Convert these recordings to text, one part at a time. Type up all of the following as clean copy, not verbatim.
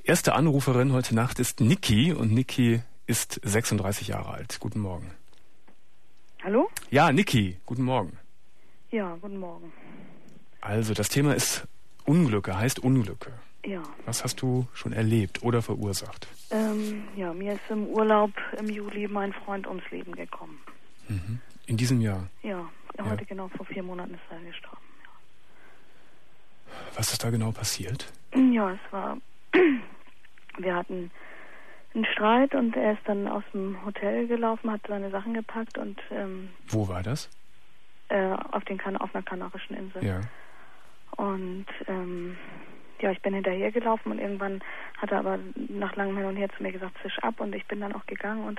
erste Anruferin heute Nacht ist Niki und Niki ist 36 Jahre alt. Guten Morgen. Hallo? Ja, Niki, guten Morgen. Ja, guten Morgen. Also, das Thema ist Unglücke, heißt Unglücke. Ja. Was hast du schon erlebt oder verursacht? Ja, mir ist im Urlaub im Juli mein Freund ums Leben gekommen. Mhm. In diesem Jahr? Ja, heute genau vor 4 Monaten ist er gestorben. Ja. Was ist da genau passiert? Ja, es war, wir hatten einen Streit und er ist dann aus dem Hotel gelaufen, hat seine Sachen gepackt und wo war das? auf einer kanarischen Insel. Ja. Und ja, ich bin hinterher gelaufen und irgendwann hat er aber nach langem Hin und Her zu mir gesagt, zisch ab, und ich bin dann auch gegangen und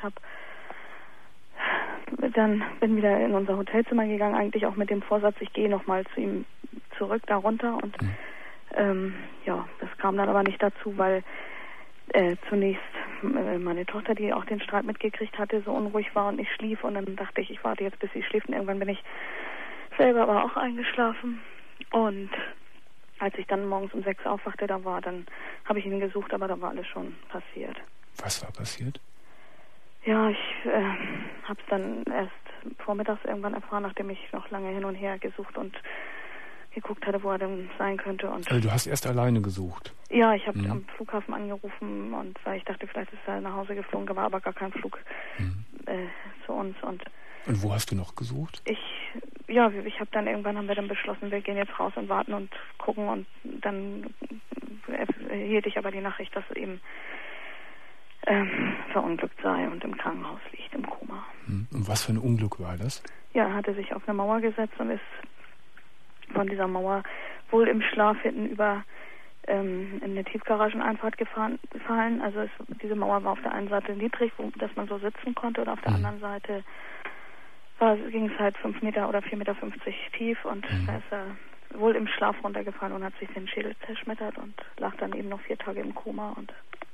bin wieder in unser Hotelzimmer gegangen, eigentlich auch mit dem Vorsatz, ich gehe nochmal zu ihm zurück da runter und ja, das kam dann aber nicht dazu, weil zunächst meine Tochter, die auch den Streit mitgekriegt hatte, so unruhig war und ich schlief, und dann dachte ich warte jetzt, bis sie schläft, und irgendwann bin ich selber aber auch eingeschlafen. Und als ich dann morgens um 6 aufwachte, dann habe ich ihn gesucht, aber da war alles schon passiert. Was war passiert? Ja, ich habe es dann erst vormittags irgendwann erfahren, nachdem ich noch lange hin und her gesucht und geguckt hatte, wo er denn sein könnte. Und also du hast erst alleine gesucht? Ja, ich habe am Flughafen angerufen, und weil ich dachte, vielleicht ist er nach Hause geflogen, da war aber gar kein Flug zu uns. Und wo hast du noch gesucht? Haben wir dann beschlossen, wir gehen jetzt raus und warten und gucken, und dann erhielt ich aber die Nachricht, dass er eben verunglückt sei und im Krankenhaus liegt, im Koma. Und was für ein Unglück war das? Ja, er hatte sich auf eine Mauer gesetzt und ist von dieser Mauer wohl im Schlaf hinten über in eine Tiefgarageneinfahrt gefallen. Also diese Mauer war auf der einen Seite niedrig, dass man so sitzen konnte, und auf der anderen Seite ging es halt 5 Meter oder 4,50 Meter tief, und da ist er wohl im Schlaf runtergefallen und hat sich den Schädel zerschmettert und lag dann eben noch 4 Tage im Koma. Und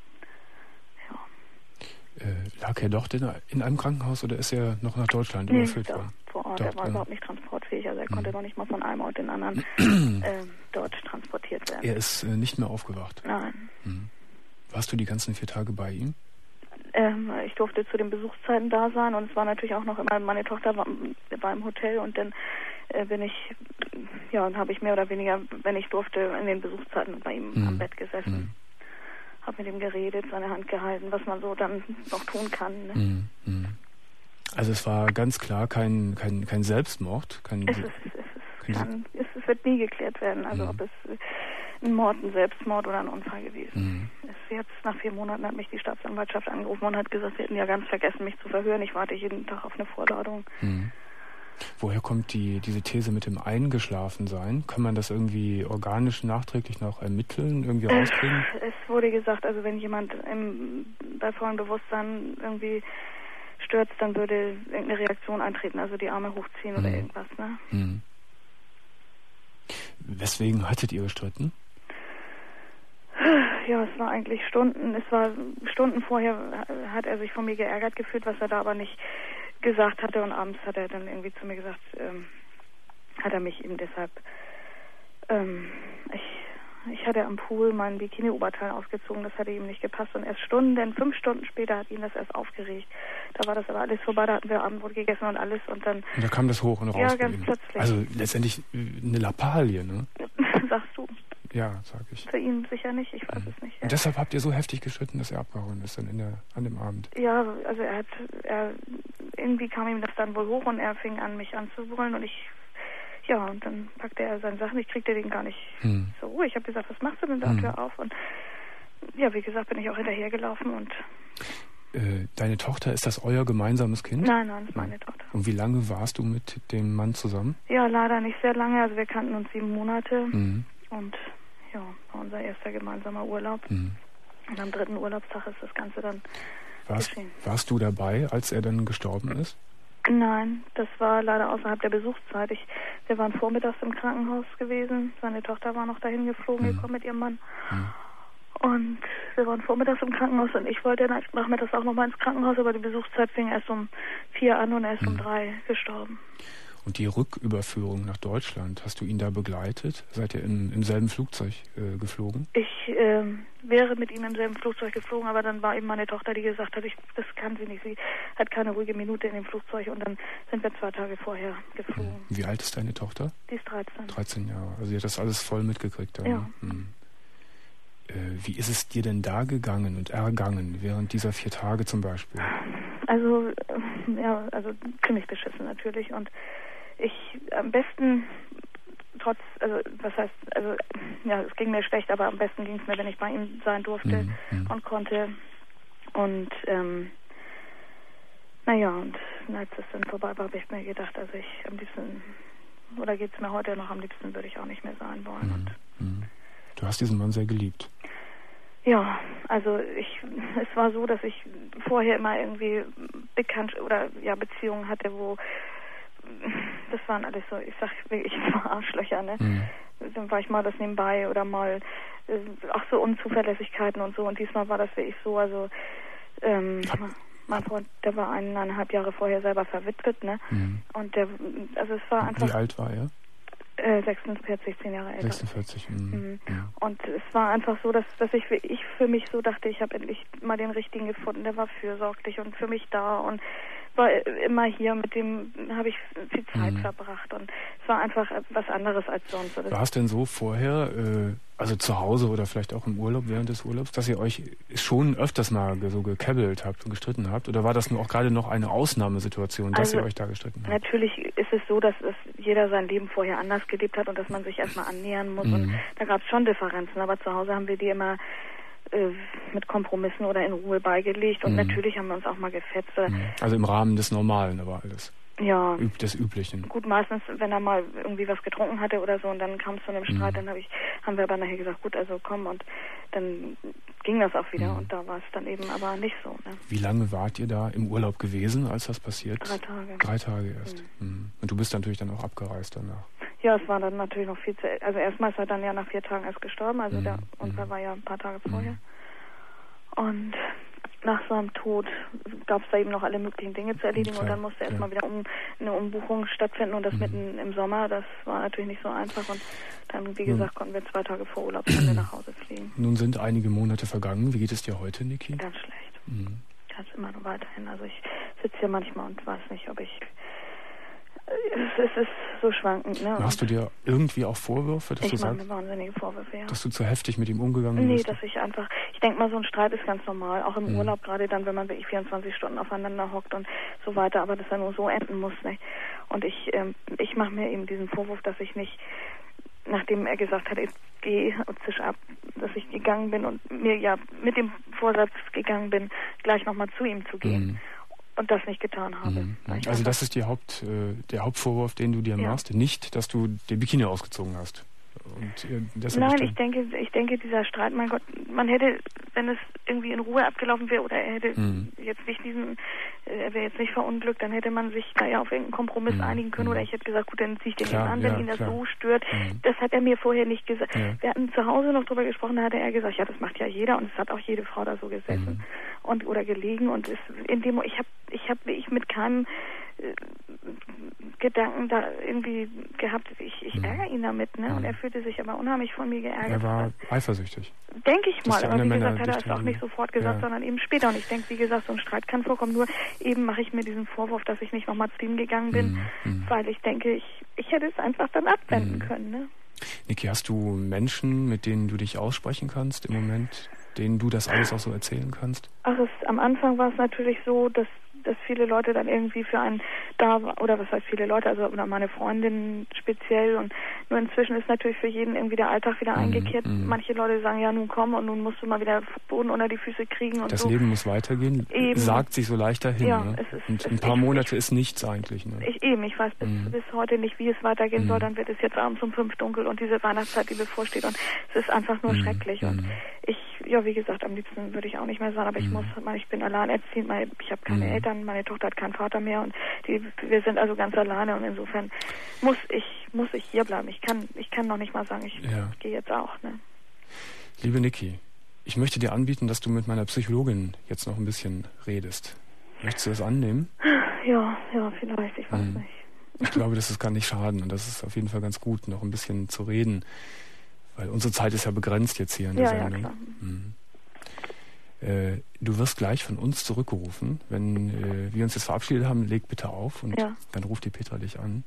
ja. Lag er doch in einem Krankenhaus oder ist er noch nach Deutschland überführt worden? Vor Ort. Er war überhaupt nicht transportfähig, also er konnte noch nicht mal von einem Ort in den anderen dort transportiert werden. Er ist nicht mehr aufgewacht? Nein. Warst du die ganzen 4 Tage bei ihm? Ich durfte zu den Besuchszeiten da sein, und es war natürlich auch noch immer, meine Tochter war im Hotel, und dann habe ich mehr oder weniger, wenn ich durfte, in den Besuchszeiten bei ihm am Bett gesessen. Habe mit ihm geredet, seine Hand gehalten, was man so dann noch tun kann. Ne? Also es war ganz klar kein Selbstmord? Es wird nie geklärt werden, also ob es ein Mord, ein Selbstmord oder ein Unfall gewesen ist. Jetzt nach 4 Monaten hat mich die Staatsanwaltschaft angerufen und hat gesagt, sie hätten ja ganz vergessen, mich zu verhören. Ich warte jeden Tag auf eine Vorladung. Woher kommt diese These mit dem Eingeschlafensein? Kann man das irgendwie organisch nachträglich noch ermitteln, irgendwie rauskriegen? Es wurde gesagt, also wenn jemand bei vollem Bewusstsein irgendwie stürzt, dann würde irgendeine Reaktion eintreten, also die Arme hochziehen oder irgendwas. Ne? Weswegen hattet ihr gestritten? Ja, es war eigentlich Stunden vorher hat er sich von mir geärgert gefühlt, was er da aber nicht gesagt hatte, und abends hat er dann irgendwie zu mir gesagt, hat er mich eben deshalb, ich hatte am Pool mein Bikini-Oberteil ausgezogen, das hatte ihm nicht gepasst, und erst 5 Stunden später hat ihn das erst aufgeregt. Da war das aber alles vorbei, da hatten wir Abendbrot gegessen und alles, und dann... Und da kam das hoch und raus? Ja, ganz plötzlich. Also letztendlich eine Lappalie, ne? Sagst du? Ja, sag ich. Für ihn sicher nicht, ich weiß es nicht. Und deshalb habt ihr so heftig gestritten, dass er abgehauen ist dann an dem Abend? Ja, also irgendwie kam ihm das dann wohl hoch, und er fing an, mich anzubrüllen, und und dann packte er seine Sachen, ich kriegte den gar nicht zur Ruhe. Ich habe gesagt, was machst du denn da, Tür auf? Und ja, wie gesagt, bin ich auch hinterhergelaufen. Und deine Tochter, ist das euer gemeinsames Kind? Nein, das ist meine Tochter. Und wie lange warst du mit dem Mann zusammen? Ja, leider nicht sehr lange, also wir kannten uns 7 Monate. Und ja, war unser erster gemeinsamer Urlaub. Und am 3. Urlaubstag ist das Ganze dann geschehen. Warst du dabei, als er dann gestorben ist? Nein, das war leider außerhalb der Besuchszeit. Wir waren vormittags im Krankenhaus gewesen. Seine Tochter war noch dahin gekommen mit ihrem Mann. Und wir waren vormittags im Krankenhaus, und ich wollte nachmittags auch noch mal ins Krankenhaus, aber die Besuchszeit fing erst um 4 an und er ist um 3 gestorben. Und die Rücküberführung nach Deutschland, hast du ihn da begleitet? Seid ihr im selben Flugzeug geflogen? Ich wäre mit ihm im selben Flugzeug geflogen, aber dann war eben meine Tochter, die gesagt hat, das kann sie nicht. Sie hat keine ruhige Minute in dem Flugzeug und dann sind wir 2 Tage vorher geflogen. Wie alt ist deine Tochter? Die ist 13. 13 Jahre. Also sie hat das alles voll mitgekriegt. Dann, ja. Wie ist es dir denn da gegangen und ergangen während dieser 4 Tage zum Beispiel? Also ziemlich beschissen natürlich und ich am besten es ging mir schlecht, aber am besten ging es mir, wenn ich bei ihm sein durfte und konnte. Und und als es dann vorbei war, habe ich mir gedacht, also ich am liebsten, oder geht es mir heute noch, am liebsten würde ich auch nicht mehr sein wollen. Du hast diesen Mann sehr geliebt. Ja, also es war so, dass ich vorher immer irgendwie Beziehungen hatte, wo das waren alles so, ich sag wirklich Arschlöcher, ne? Dann war ich mal das nebenbei oder mal so Unzuverlässigkeiten und so und diesmal war das wirklich so, also mein Freund, der war 1,5 Jahre vorher selber verwitwet, ne? Und es war einfach... Wie alt war er? 46, 10 Jahre älter. 46, Und es war einfach so, dass ich für mich so dachte, ich habe endlich mal den Richtigen gefunden, der war fürsorglich und für mich da und war immer hier, mit dem habe ich viel Zeit verbracht und es war einfach was anderes als sonst. War es denn so vorher, also zu Hause oder vielleicht auch im Urlaub, während des Urlaubs, dass ihr euch schon öfters mal so gekäbbelt habt und gestritten habt? Oder war das nur auch gerade noch eine Ausnahmesituation, dass ihr euch da gestritten habt? Natürlich ist es so, dass jeder sein Leben vorher anders gelebt hat und dass man sich erstmal annähern muss. Und da gab es schon Differenzen, aber zu Hause haben wir die immer mit Kompromissen oder in Ruhe beigelegt und natürlich haben wir uns auch mal gefetzt. Also im Rahmen des Normalen aber alles. Ja. Des Üblichen. Gut, meistens, wenn er mal irgendwie was getrunken hatte oder so und dann kam es zu einem Streit, dann haben wir aber nachher gesagt, gut, also komm, und dann ging das auch wieder und da war es dann eben aber nicht so. Ne? Wie lange wart ihr da im Urlaub gewesen, als das passiert? 3 Tage. 3 Tage erst. Und du bist natürlich dann auch abgereist danach. Ja, es war dann natürlich noch viel zu... Also erstmal ist er dann ja nach 4 Tagen erst gestorben, also der Unfall war ja ein paar Tage vorher. Und nach seinem Tod gab es da eben noch alle möglichen Dinge zu erledigen und dann musste erstmal wieder eine Umbuchung stattfinden und das mitten im Sommer, das war natürlich nicht so einfach und dann, wie gesagt, konnten wir 2 Tage vor Urlaubsende nach Hause fliegen. Nun sind einige Monate vergangen. Wie geht es dir heute, Niki? Ganz schlecht. Ganz immer noch weiterhin. Also ich sitze hier manchmal und weiß nicht, ob ich... Es ist so schwankend, ne? Machst du dir irgendwie auch Vorwürfe, dass du sagst? Ich mache mir wahnsinnige Vorwürfe, ja. Dass du zu heftig mit ihm umgegangen bist? Nee, dass ich einfach... Ich denke mal, so ein Streit ist ganz normal, auch im Urlaub, gerade dann, wenn man wirklich 24 Stunden aufeinander hockt und so weiter, aber dass er nur so enden muss, ne? Und ich mache mir eben diesen Vorwurf, dass ich nicht, nachdem er gesagt hat, ich gehe und zisch ab, dass ich gegangen bin und mir ja mit dem Vorsatz gegangen bin, gleich nochmal zu ihm zu gehen. Und das nicht getan habe. Also das ist der Hauptvorwurf, den du dir machst, nicht, dass du den Bikini ausgezogen hast. Und nein, ich denke, dieser Streit, mein Gott, man hätte, wenn es irgendwie in Ruhe abgelaufen wäre oder er hätte jetzt nicht er wäre jetzt nicht verunglückt, dann hätte man sich da ja auf irgendeinen Kompromiss einigen können oder ich hätte gesagt, gut, dann ziehe ich den eben an, wenn ihn das so stört. Das hat er mir vorher nicht gesagt. Ja. Wir hatten zu Hause noch drüber gesprochen, da hatte er gesagt, ja, das macht ja jeder und es hat auch jede Frau da so gesessen oder gelegen und ich habe mit keinem Gedanken da irgendwie gehabt, ich ärgere ihn damit, ne? Und er fühlte sich aber unheimlich von mir geärgert. Er war eifersüchtig. Denke ich mal, aber wie gesagt, hat er es auch nicht sofort gesagt, sondern eben später. Und ich denke, wie gesagt, so ein Streit kann vorkommen, nur eben mache ich mir diesen Vorwurf, dass ich nicht nochmal zu ihm gegangen bin, weil ich denke, ich hätte es einfach dann abwenden können, ne? Niki, hast du Menschen, mit denen du dich aussprechen kannst im Moment, denen du das alles auch so erzählen kannst? Ach, am Anfang war es natürlich so, dass viele Leute dann irgendwie für einen da waren, oder was heißt viele Leute, also oder meine Freundin speziell und nur inzwischen ist natürlich für jeden irgendwie der Alltag wieder eingekehrt. Manche Leute sagen, ja nun komm und nun musst du mal wieder Boden unter die Füße kriegen und das so. Leben muss weitergehen, eben. Sagt sich so leichter hin, ja, ne? Und ein paar Monate ist nichts eigentlich. Ne? Ich weiß bis heute nicht, wie es weitergehen soll, dann wird es jetzt abends um 5 dunkel und diese Weihnachtszeit, die bevorsteht und es ist einfach nur schrecklich und wie gesagt, am liebsten würde ich auch nicht mehr sein, aber ich bin alleinerziehend, ich habe keine Eltern, meine Tochter hat keinen Vater mehr und wir sind also ganz alleine und insofern muss ich hier bleiben. Ich kann noch nicht mal sagen, ich gehe jetzt auch. Ne? Liebe Niki, ich möchte dir anbieten, dass du mit meiner Psychologin jetzt noch ein bisschen redest. Möchtest du das annehmen? Ja, vielleicht, ich weiß nicht. Ich glaube, das kann nicht schaden und das ist auf jeden Fall ganz gut, noch ein bisschen zu reden, weil unsere Zeit ist ja begrenzt jetzt hier in der Sendung. Ja, klar. Du wirst gleich von uns zurückgerufen. Wenn wir uns jetzt verabschiedet haben, leg bitte auf und dann ruft die Petra dich an.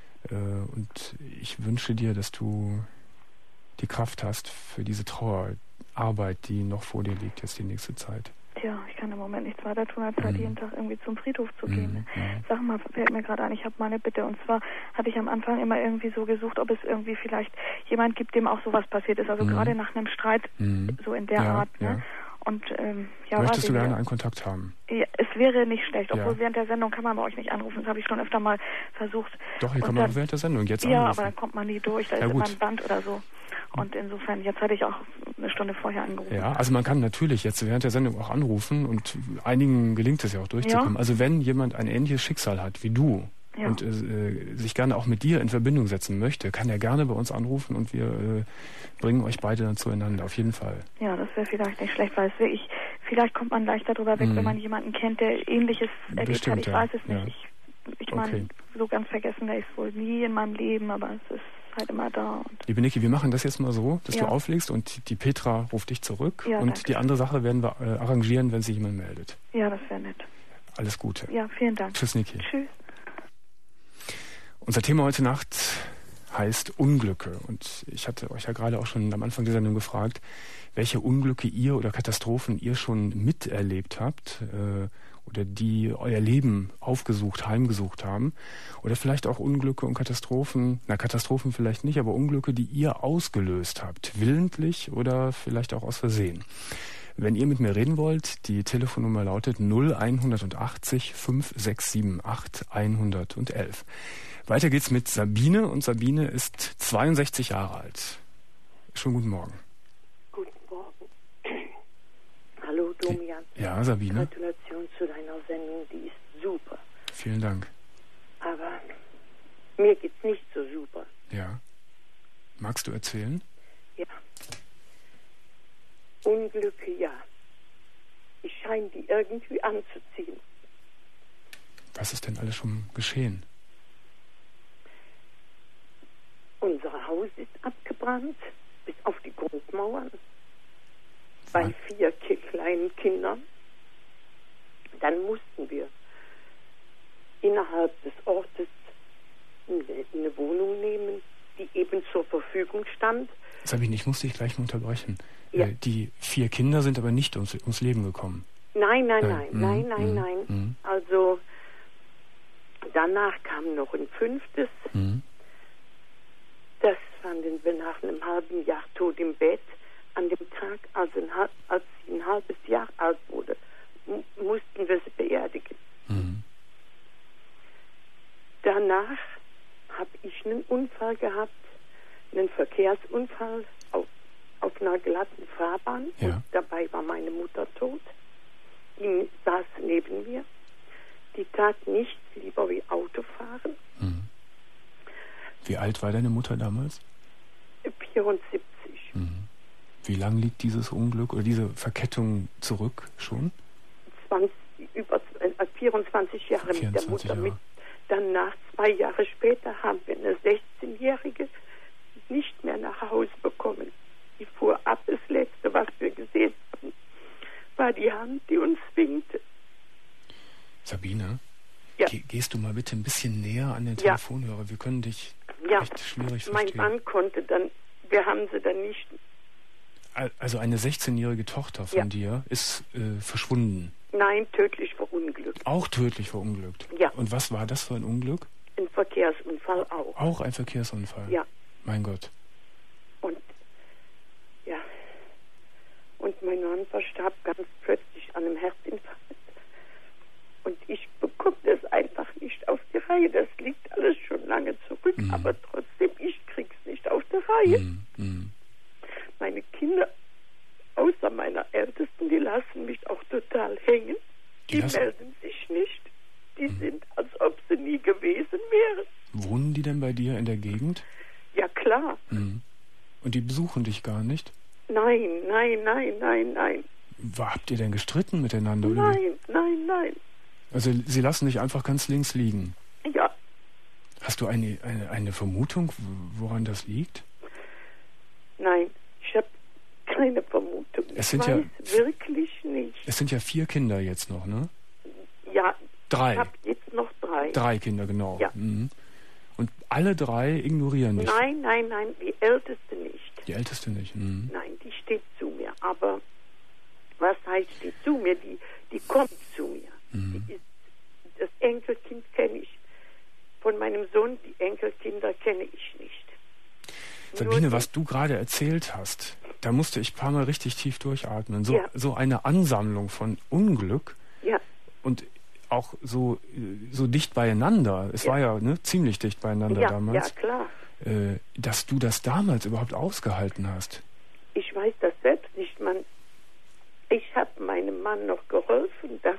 Und ich wünsche dir, dass du die Kraft hast für diese Trauerarbeit, die noch vor dir liegt, jetzt die nächste Zeit. Tja, ich kann im Moment nichts weiter tun, als halt jeden Tag irgendwie zum Friedhof zu gehen. Sag mal, fällt mir gerade an, ich habe mal eine Bitte. Und zwar hatte ich am Anfang immer irgendwie so gesucht, ob es irgendwie vielleicht jemand gibt, dem auch sowas passiert ist. Also gerade nach einem Streit, so in der Art. Ne? Und möchtest du gerne einen Kontakt haben? Ja, es wäre nicht schlecht, obwohl während der Sendung kann man bei euch nicht anrufen. Das habe ich schon öfter mal versucht. Doch, hier kann man auch während der Sendung jetzt anrufen. Ja, aber dann kommt man nie durch, da ist immer ein Band oder so. Und insofern, jetzt hatte ich auch eine Stunde vorher angerufen. Ja, also man kann natürlich jetzt während der Sendung auch anrufen und einigen gelingt es ja auch durchzukommen. Ja. Also wenn jemand ein ähnliches Schicksal hat wie du und sich gerne auch mit dir in Verbindung setzen möchte, kann er gerne bei uns anrufen und wir bringen euch beide dann zueinander, auf jeden Fall. Ja, das wäre vielleicht nicht schlecht, weil vielleicht kommt man leichter drüber weg, wenn man jemanden kennt, der Ähnliches erlebt hat. Ich weiß es nicht. Ich meine, so ganz vergessen werde ich es wohl nie in meinem Leben, aber es ist halt immer da. Liebe Niki, wir machen das jetzt mal so, dass du auflegst und die Petra ruft dich zurück und die andere Sache werden wir arrangieren, wenn sich jemand meldet. Ja, das wäre nett. Alles Gute. Ja, vielen Dank. Tschüss, Niki. Tschüss. Unser Thema heute Nacht heißt Unglücke und ich hatte euch ja gerade auch schon am Anfang der Sendung gefragt, welche Unglücke ihr oder Katastrophen ihr schon miterlebt habt oder die euer Leben aufgesucht, heimgesucht haben oder vielleicht auch Unglücke und Katastrophen, Katastrophen vielleicht nicht, aber Unglücke, die ihr ausgelöst habt, willentlich oder vielleicht auch aus Versehen. Wenn ihr mit mir reden wollt, die Telefonnummer lautet 0180 5678 111. Weiter geht's mit Sabine und Sabine ist 62 Jahre alt. Schönen guten Morgen. Guten Morgen. Hallo Domian. Ja, Sabine. Gratulation zu deiner Sendung, die ist super. Vielen Dank. Aber mir geht's nicht so super. Ja. Magst du erzählen? Ja. Unglücke, ja. Ich scheine die irgendwie anzuziehen. Was ist denn alles schon geschehen? Unser Haus ist abgebrannt, bis auf die Grundmauern. Bei 4 kleinen Kindern. Dann mussten wir innerhalb des Ortes eine Wohnung nehmen, die eben zur Verfügung stand. Sabine, ich muss dich gleich mal unterbrechen. Ja. Die 4 Kinder sind aber nicht ums Leben gekommen. Nein. Also danach kam noch ein 5. Das fanden wir nach einem halben Jahr tot im Bett. An dem Tag, als sie ein halbes Jahr alt wurde, mussten wir sie beerdigen. Danach habe ich einen Unfall gehabt, einen Verkehrsunfall auf einer glatten Fahrbahn. Ja. Und dabei war meine Mutter tot. Die saß neben mir. Die tat nichts lieber wie Autofahren. Wie alt war deine Mutter damals? 74. Wie lang liegt dieses Unglück oder diese Verkettung zurück schon? 24 Jahre mit der Mutter. Danach, 2 Jahre später, haben wir eine 16-Jährige nicht mehr nach Hause bekommen. Die fuhr ab. Das Letzte, was wir gesehen haben, war die Hand, die uns winkte. Sabine, ja. Gehst du mal bitte ein bisschen näher an den Telefonhörer? Wir können dich echt schwierig verstehen. Mein Mann konnte dann, wir haben sie dann nicht... Also eine 16-jährige Tochter von dir ist verschwunden? Nein, tödlich verunglückt. Auch tödlich verunglückt? Ja. Und was war das für ein Unglück? Ein Verkehrsunfall auch. Auch ein Verkehrsunfall? Ja. Mein Gott. Und mein Mann verstarb ganz plötzlich an einem Herzinfarkt. Und ich bekomme das einfach nicht auf die Reihe. Das liegt alles schon lange zurück, aber trotzdem, ich krieg's nicht auf die Reihe. Meine Kinder, außer meiner Ältesten, die lassen mich auch total hängen. Die melden sich nicht. Die sind, als ob sie nie gewesen wären. Wohnen die denn bei dir in der Gegend? Ja, klar. Und die besuchen dich gar nicht? Nein. Habt ihr denn gestritten miteinander? Nein. Also sie lassen dich einfach ganz links liegen? Ja. Hast du eine Vermutung, woran das liegt? Nein, ich habe keine Vermutung. Ich weiß wirklich nicht. Es sind ja 4 Kinder jetzt noch, ne? Ja, 3. Ich habe jetzt noch 3. 3 Kinder, genau. Ja. Mhm. Und alle 3 ignorieren dich? Nein, die Älteste nicht. Die Älteste nicht? Mhm. Nein, die steht zu mir. Aber was heißt die zu mir? Die kommt zu mir. Mhm. Das Enkelkind kenne ich. Von meinem Sohn, die Enkelkinder kenne ich nicht. Sabine, was du gerade erzählt hast, da musste ich ein paar Mal richtig tief durchatmen. So eine Ansammlung von Unglück und auch so dicht beieinander. Es war ja ziemlich dicht beieinander damals. Ja, klar. Dass du das damals überhaupt ausgehalten hast. Ich weiß das selbst nicht. Ich habe meinem Mann noch geholfen, dass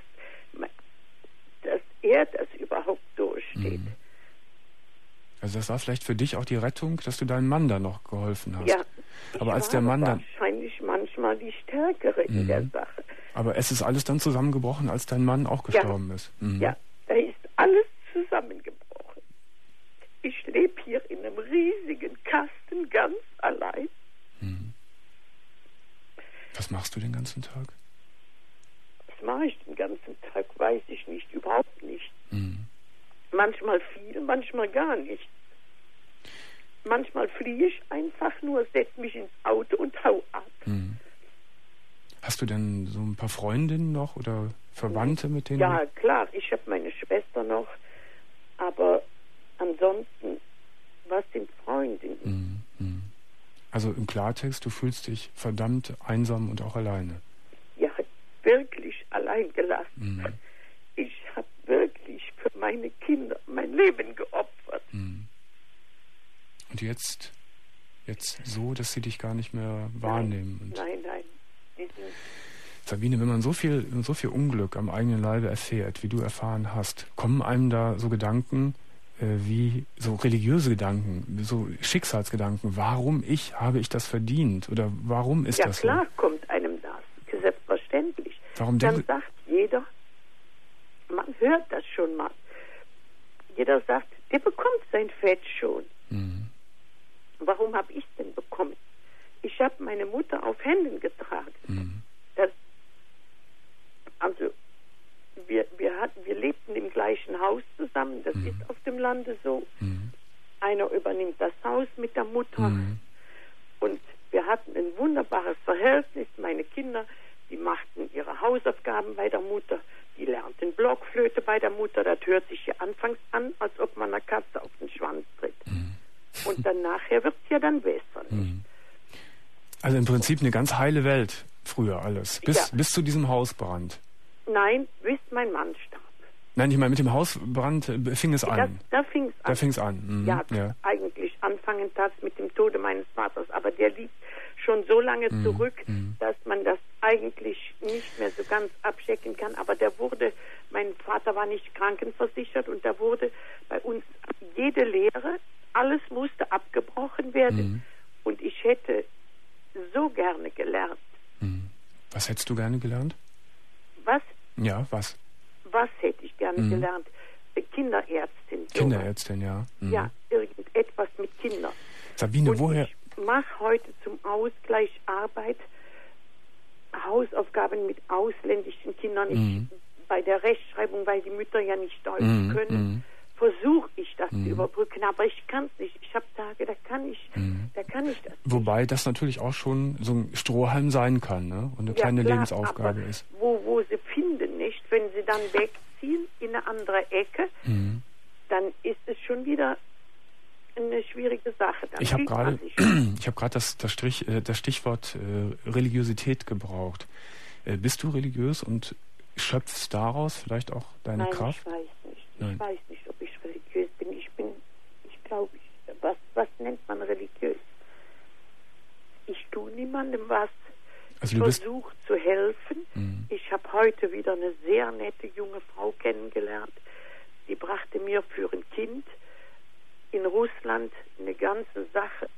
er das überhaupt durchsteht. Mhm. Also das war vielleicht für dich auch die Rettung, dass du deinem Mann da noch geholfen hast. Ja. Aber als der Mann dann wahrscheinlich manchmal die Stärkere in der Sache. Aber es ist alles dann zusammengebrochen, als dein Mann auch gestorben ist. Mhm. Ja, da ist alles zusammengebrochen. Ich lebe hier in einem riesigen Kasten ganz allein. Mhm. Was machst du den ganzen Tag? Was mache ich den ganzen Tag? Weiß ich nicht, überhaupt nicht. Mhm. Manchmal viel, manchmal gar nicht. Manchmal fliehe ich einfach nur, setze mich ins Auto und hau ab. Mhm. Hast du denn so ein paar Freundinnen noch oder Verwandte, mit denen? Ja, klar, ich habe meine Schwester noch, aber ansonsten, was sind Freundinnen? Mhm. Also im Klartext, du fühlst dich verdammt einsam und auch alleine. Ja, wirklich allein gelassen. Mhm. Ich habe wirklich für meine Kinder mein Leben geopfert. Mhm. Und jetzt so, dass sie dich gar nicht mehr wahrnehmen. Nein. Sabine, wenn man so viel Unglück am eigenen Leibe erfährt, wie du erfahren hast, kommen einem da so Gedanken, wie so religiöse Gedanken, so Schicksalsgedanken. Warum habe ich das verdient? Oder warum ist das so? Ja, klar kommt einem das. Selbstverständlich. Warum Dann sagt jeder, man hört das schon mal. Jeder sagt, der bekommt sein Fett schon. Mhm. Warum habe ich es denn bekommen? Ich habe meine Mutter auf Händen getragen. Mhm. Wir lebten im gleichen Haus zusammen. Das ist auf dem Lande so. Mhm. Einer übernimmt das Haus mit der Mutter. Und wir hatten ein wunderbares Verhältnis. Meine Kinder, die machten ihre Hausaufgaben bei der Mutter. Die lernten Blockflöte bei der Mutter. Das hört sich ja anfangs an, als ob man einer Katze auf den Schwanz tritt. Und dann nachher wird es ja dann besser. Nicht? Also im Prinzip eine ganz heile Welt früher alles. Bis zu diesem Hausbrand. Nein, bis mein Mann starb. Nein, ich meine, mit dem Hausbrand fing es an. Da fing es an. Da fing es an. Mhm. Ja, eigentlich anfangen tat mit dem Tode meines Vaters. Aber der liegt schon so lange zurück, dass man das eigentlich nicht mehr so ganz abchecken kann. Aber mein Vater war nicht krankenversichert und da wurde bei uns jede Lehre, alles musste abgebrochen werden. Und ich hätte so gerne gelernt. Was hättest du gerne gelernt? Was? Ja, was? Was hätte ich gerne gelernt? Kinderärztin. Kinderärztin, ja. Ja, irgendetwas mit Kindern. Sabine, und woher? Ich mache heute zum Ausgleich Arbeit, Hausaufgaben mit ausländischen Kindern. Bei der Rechtschreibung, weil die Mütter ja nicht Deutsch können, versuche ich das zu überbrücken, aber ich kann es nicht. Ich habe Tage, da kann ich das. Wobei das natürlich auch schon so ein Strohhalm sein kann, ne? Und eine kleine Lebensaufgabe ist. Wo sie finden, nicht? Wenn sie dann wegziehen in eine andere Ecke, dann ist es schon wieder eine schwierige Sache. Dann ich habe gerade das Stichwort Religiosität gebraucht. Bist du religiös und schöpfst daraus vielleicht auch deine Kraft? Nein, ich weiß nicht. Ich weiß nicht, ob ich religiös bin. Ich glaube, was nennt man religiös? Ich tue niemandem was. Also ich versuche zu helfen. Ich habe heute wieder eine sehr nette junge Frau kennengelernt. Die brachte mir für ein Kind in Russland eine ganze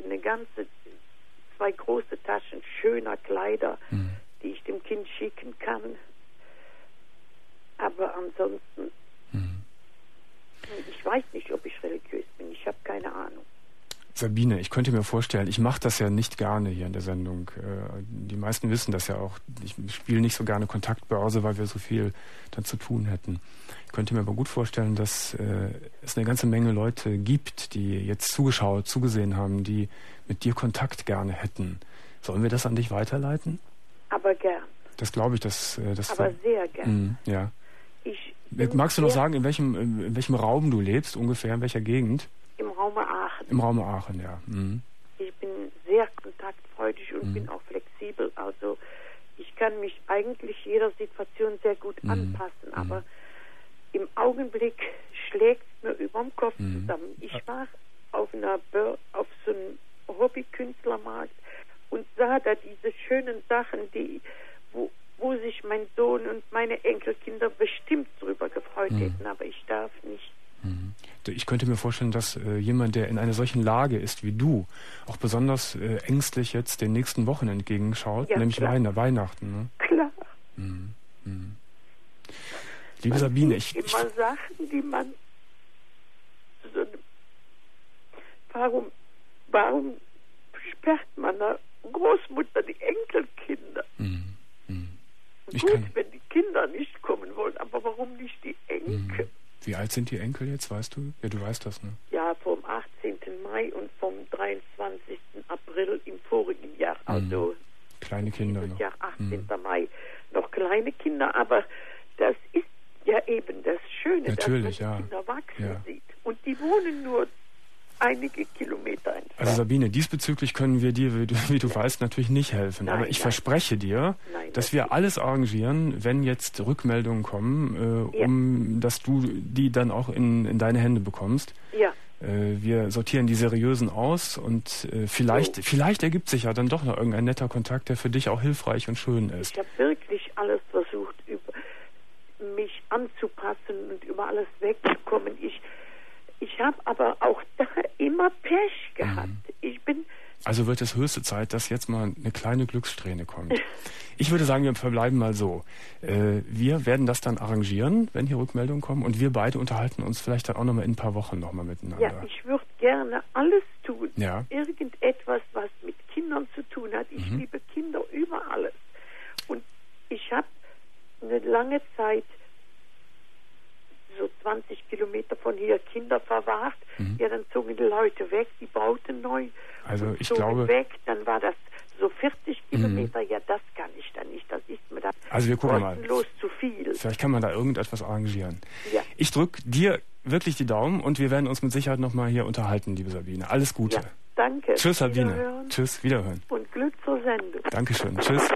2 große Taschen schöner Kleider, die ich dem Kind schicken kann. Aber ansonsten Ich weiß nicht, ob ich religiös bin. Ich habe keine Ahnung. Sabine, ich könnte mir vorstellen, ich mache das ja nicht gerne hier in der Sendung. Die meisten wissen das ja auch. Ich spiele nicht so gerne Kontaktbörse, weil wir so viel dann zu tun hätten. Ich könnte mir aber gut vorstellen, dass es eine ganze Menge Leute gibt, die jetzt zugesehen haben, die mit dir Kontakt gerne hätten. Sollen wir das an dich weiterleiten? Aber gern. Das glaube ich, dass aber sehr gern. Ja. Magst du noch sagen, in welchem Raum du lebst, ungefähr, in welcher Gegend? Im Raume Aachen. Im Raume Aachen, ja. Mhm. Ich bin sehr kontaktfreudig und bin auch flexibel. Also ich kann mich eigentlich jeder Situation sehr gut anpassen. Aber im Augenblick schlägt es mir überm Kopf zusammen. Ich war auf so einem Hobbykünstlermarkt und sah da diese schönen Sachen, wo sich mein Sohn und meine Enkelkinder bestimmt drüber gefreut hätten. Aber ich darf nicht. Ich könnte mir vorstellen, dass jemand, der in einer solchen Lage ist wie du, auch besonders ängstlich jetzt den nächsten Wochen entgegenschaut, nämlich Weihnachten. Ne? Klar. Liebe Sabine, immer Sachen, die man warum sperrt man einer Großmutter die Enkelkinder? Gut, wenn die Kinder nicht kommen wollen, aber warum nicht die Enkel? Wie alt sind die Enkel jetzt, weißt du? Ja, du weißt das, ne? Ja, vom 18. Mai und vom 23. April im vorigen Jahr. Also kleine Kinder noch. Jahr 18. Mai. Noch kleine Kinder, aber das ist ja eben das Schöne, natürlich, dass man die Kinder wachsen sieht. Und die wohnen nur einige Kilometer entfernt. Also Sabine, diesbezüglich können wir dir, wie du weißt, natürlich nicht helfen. Aber ich verspreche dir, dass wir alles arrangieren, wenn jetzt Rückmeldungen kommen, dass du die dann auch in deine Hände bekommst. Ja. Wir sortieren die seriösen aus und vielleicht ergibt sich ja dann doch noch irgendein netter Kontakt, der für dich auch hilfreich und schön ist. Ich habe wirklich alles versucht, mich anzupassen und über alles wegzukommen. Ich habe aber auch da immer Pech gehabt. Also wird es höchste Zeit, dass jetzt mal eine kleine Glückssträhne kommt. Ich würde sagen, wir verbleiben mal so. Wir werden das dann arrangieren, wenn hier Rückmeldungen kommen, und wir beide unterhalten uns vielleicht dann auch nochmal in ein paar Wochen nochmal miteinander. Ja, ich würde gerne alles tun. Ja. Irgendetwas, was mit Kindern zu tun hat. Ich liebe Kinder über alles. Und ich habe eine lange Zeit so 20 Kilometer von hier Kinder verwahrt. Ja, dann zogen die Leute weg, die bauten neu. Also ich zogen glaube... weg, dann war das so 40 Kilometer. Ja, das kann ich dann nicht. Das ist mir dann also wir gucken mal. Zu viel. Vielleicht kann man da irgendetwas arrangieren. Ja. Ich drücke dir wirklich die Daumen und wir werden uns mit Sicherheit nochmal hier unterhalten, liebe Sabine. Alles Gute. Ja, danke. Tschüss, Sabine. Wiederhören. Tschüss, wiederhören. Und Glück zur Sendung. Dankeschön. Tschüss.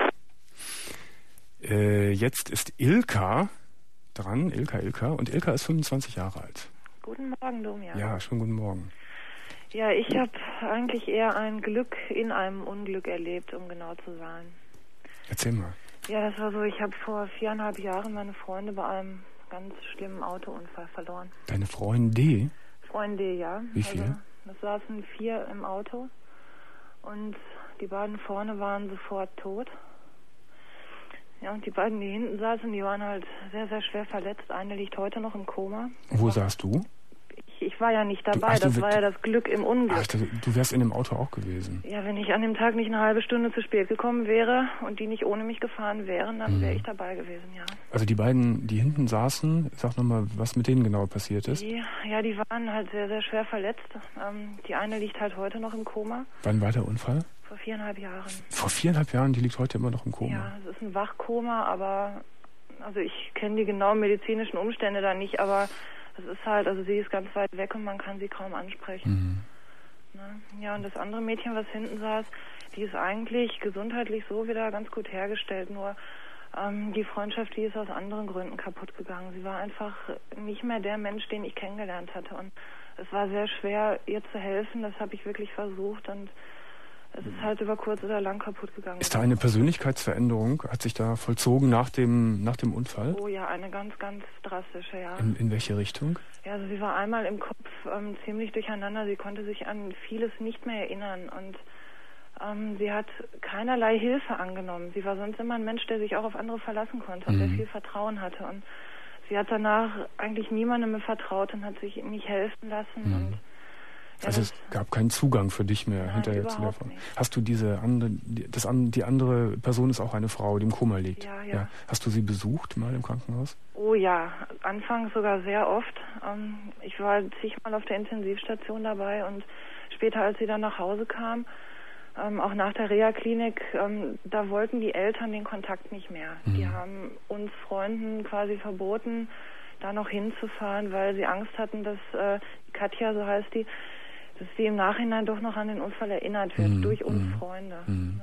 Jetzt ist Ilka dran. Ilka. Und Ilka ist 25 Jahre alt. Guten Morgen, Domian. Ja, schönen guten Morgen. Ja, ich habe eigentlich eher ein Glück in einem Unglück erlebt, um genau zu sein. Erzähl mal. Ja, das war so, ich habe vor 4,5 Jahren meine Freunde bei einem ganz schlimmen Autounfall verloren. Deine Freunde? Freunde, ja. Wie viele? Also, das saßen 4 im Auto und die beiden vorne waren sofort tot. Ja, und die beiden, die hinten saßen, die waren halt sehr, sehr schwer verletzt. Eine liegt heute noch im Koma. Wo saßt du? Ich war ja nicht dabei, das war ja das Glück im Unglück. Ach, du wärst in dem Auto auch gewesen. Ja, wenn ich an dem Tag nicht eine halbe Stunde zu spät gekommen wäre und die nicht ohne mich gefahren wären, dann wäre ich dabei gewesen, ja. Also die beiden, die hinten saßen, sag nochmal, was mit denen genau passiert ist? Die waren halt sehr, sehr schwer verletzt. Die eine liegt halt heute noch im Koma. Wann war der Unfall? Vor 4,5 Jahren. Vor 4,5 Jahren, die liegt heute immer noch im Koma? Ja, es ist ein Wachkoma, aber also ich kenne die genauen medizinischen Umstände da nicht, aber es ist halt, also sie ist ganz weit weg und man kann sie kaum ansprechen. Ja, und das andere Mädchen, was hinten saß, die ist eigentlich gesundheitlich so wieder ganz gut hergestellt, nur die Freundschaft, die ist aus anderen Gründen kaputt gegangen. Sie war einfach nicht mehr der Mensch, den ich kennengelernt hatte, und es war sehr schwer, ihr zu helfen, das habe ich wirklich versucht, und es ist halt über kurz oder lang kaputt gegangen. Ist da eine Persönlichkeitsveränderung, hat sich da vollzogen nach dem Unfall? Oh ja, eine ganz, ganz drastische, ja. In welche Richtung? Ja, also sie war einmal im Kopf ziemlich durcheinander. Sie konnte sich an vieles nicht mehr erinnern und sie hat keinerlei Hilfe angenommen. Sie war sonst immer ein Mensch, der sich auch auf andere verlassen konnte und der viel Vertrauen hatte. Und sie hat danach eigentlich niemandem mehr vertraut und hat sich nicht helfen lassen. Und also es gab keinen Zugang für dich mehr hinterher zu der Frau. Hast du die andere Person ist auch eine Frau, die im Koma liegt? Ja. Hast du sie besucht mal im Krankenhaus? Oh ja, anfangs sogar sehr oft. Ich war zigmal auf der Intensivstation dabei und später, als sie dann nach Hause kam, auch nach der Reha-Klinik, da wollten die Eltern den Kontakt nicht mehr. Die haben uns Freunden quasi verboten, da noch hinzufahren, weil sie Angst hatten, dass Katja, so heißt die, dass sie im Nachhinein doch noch an den Unfall erinnert wird, durch uns Freunde.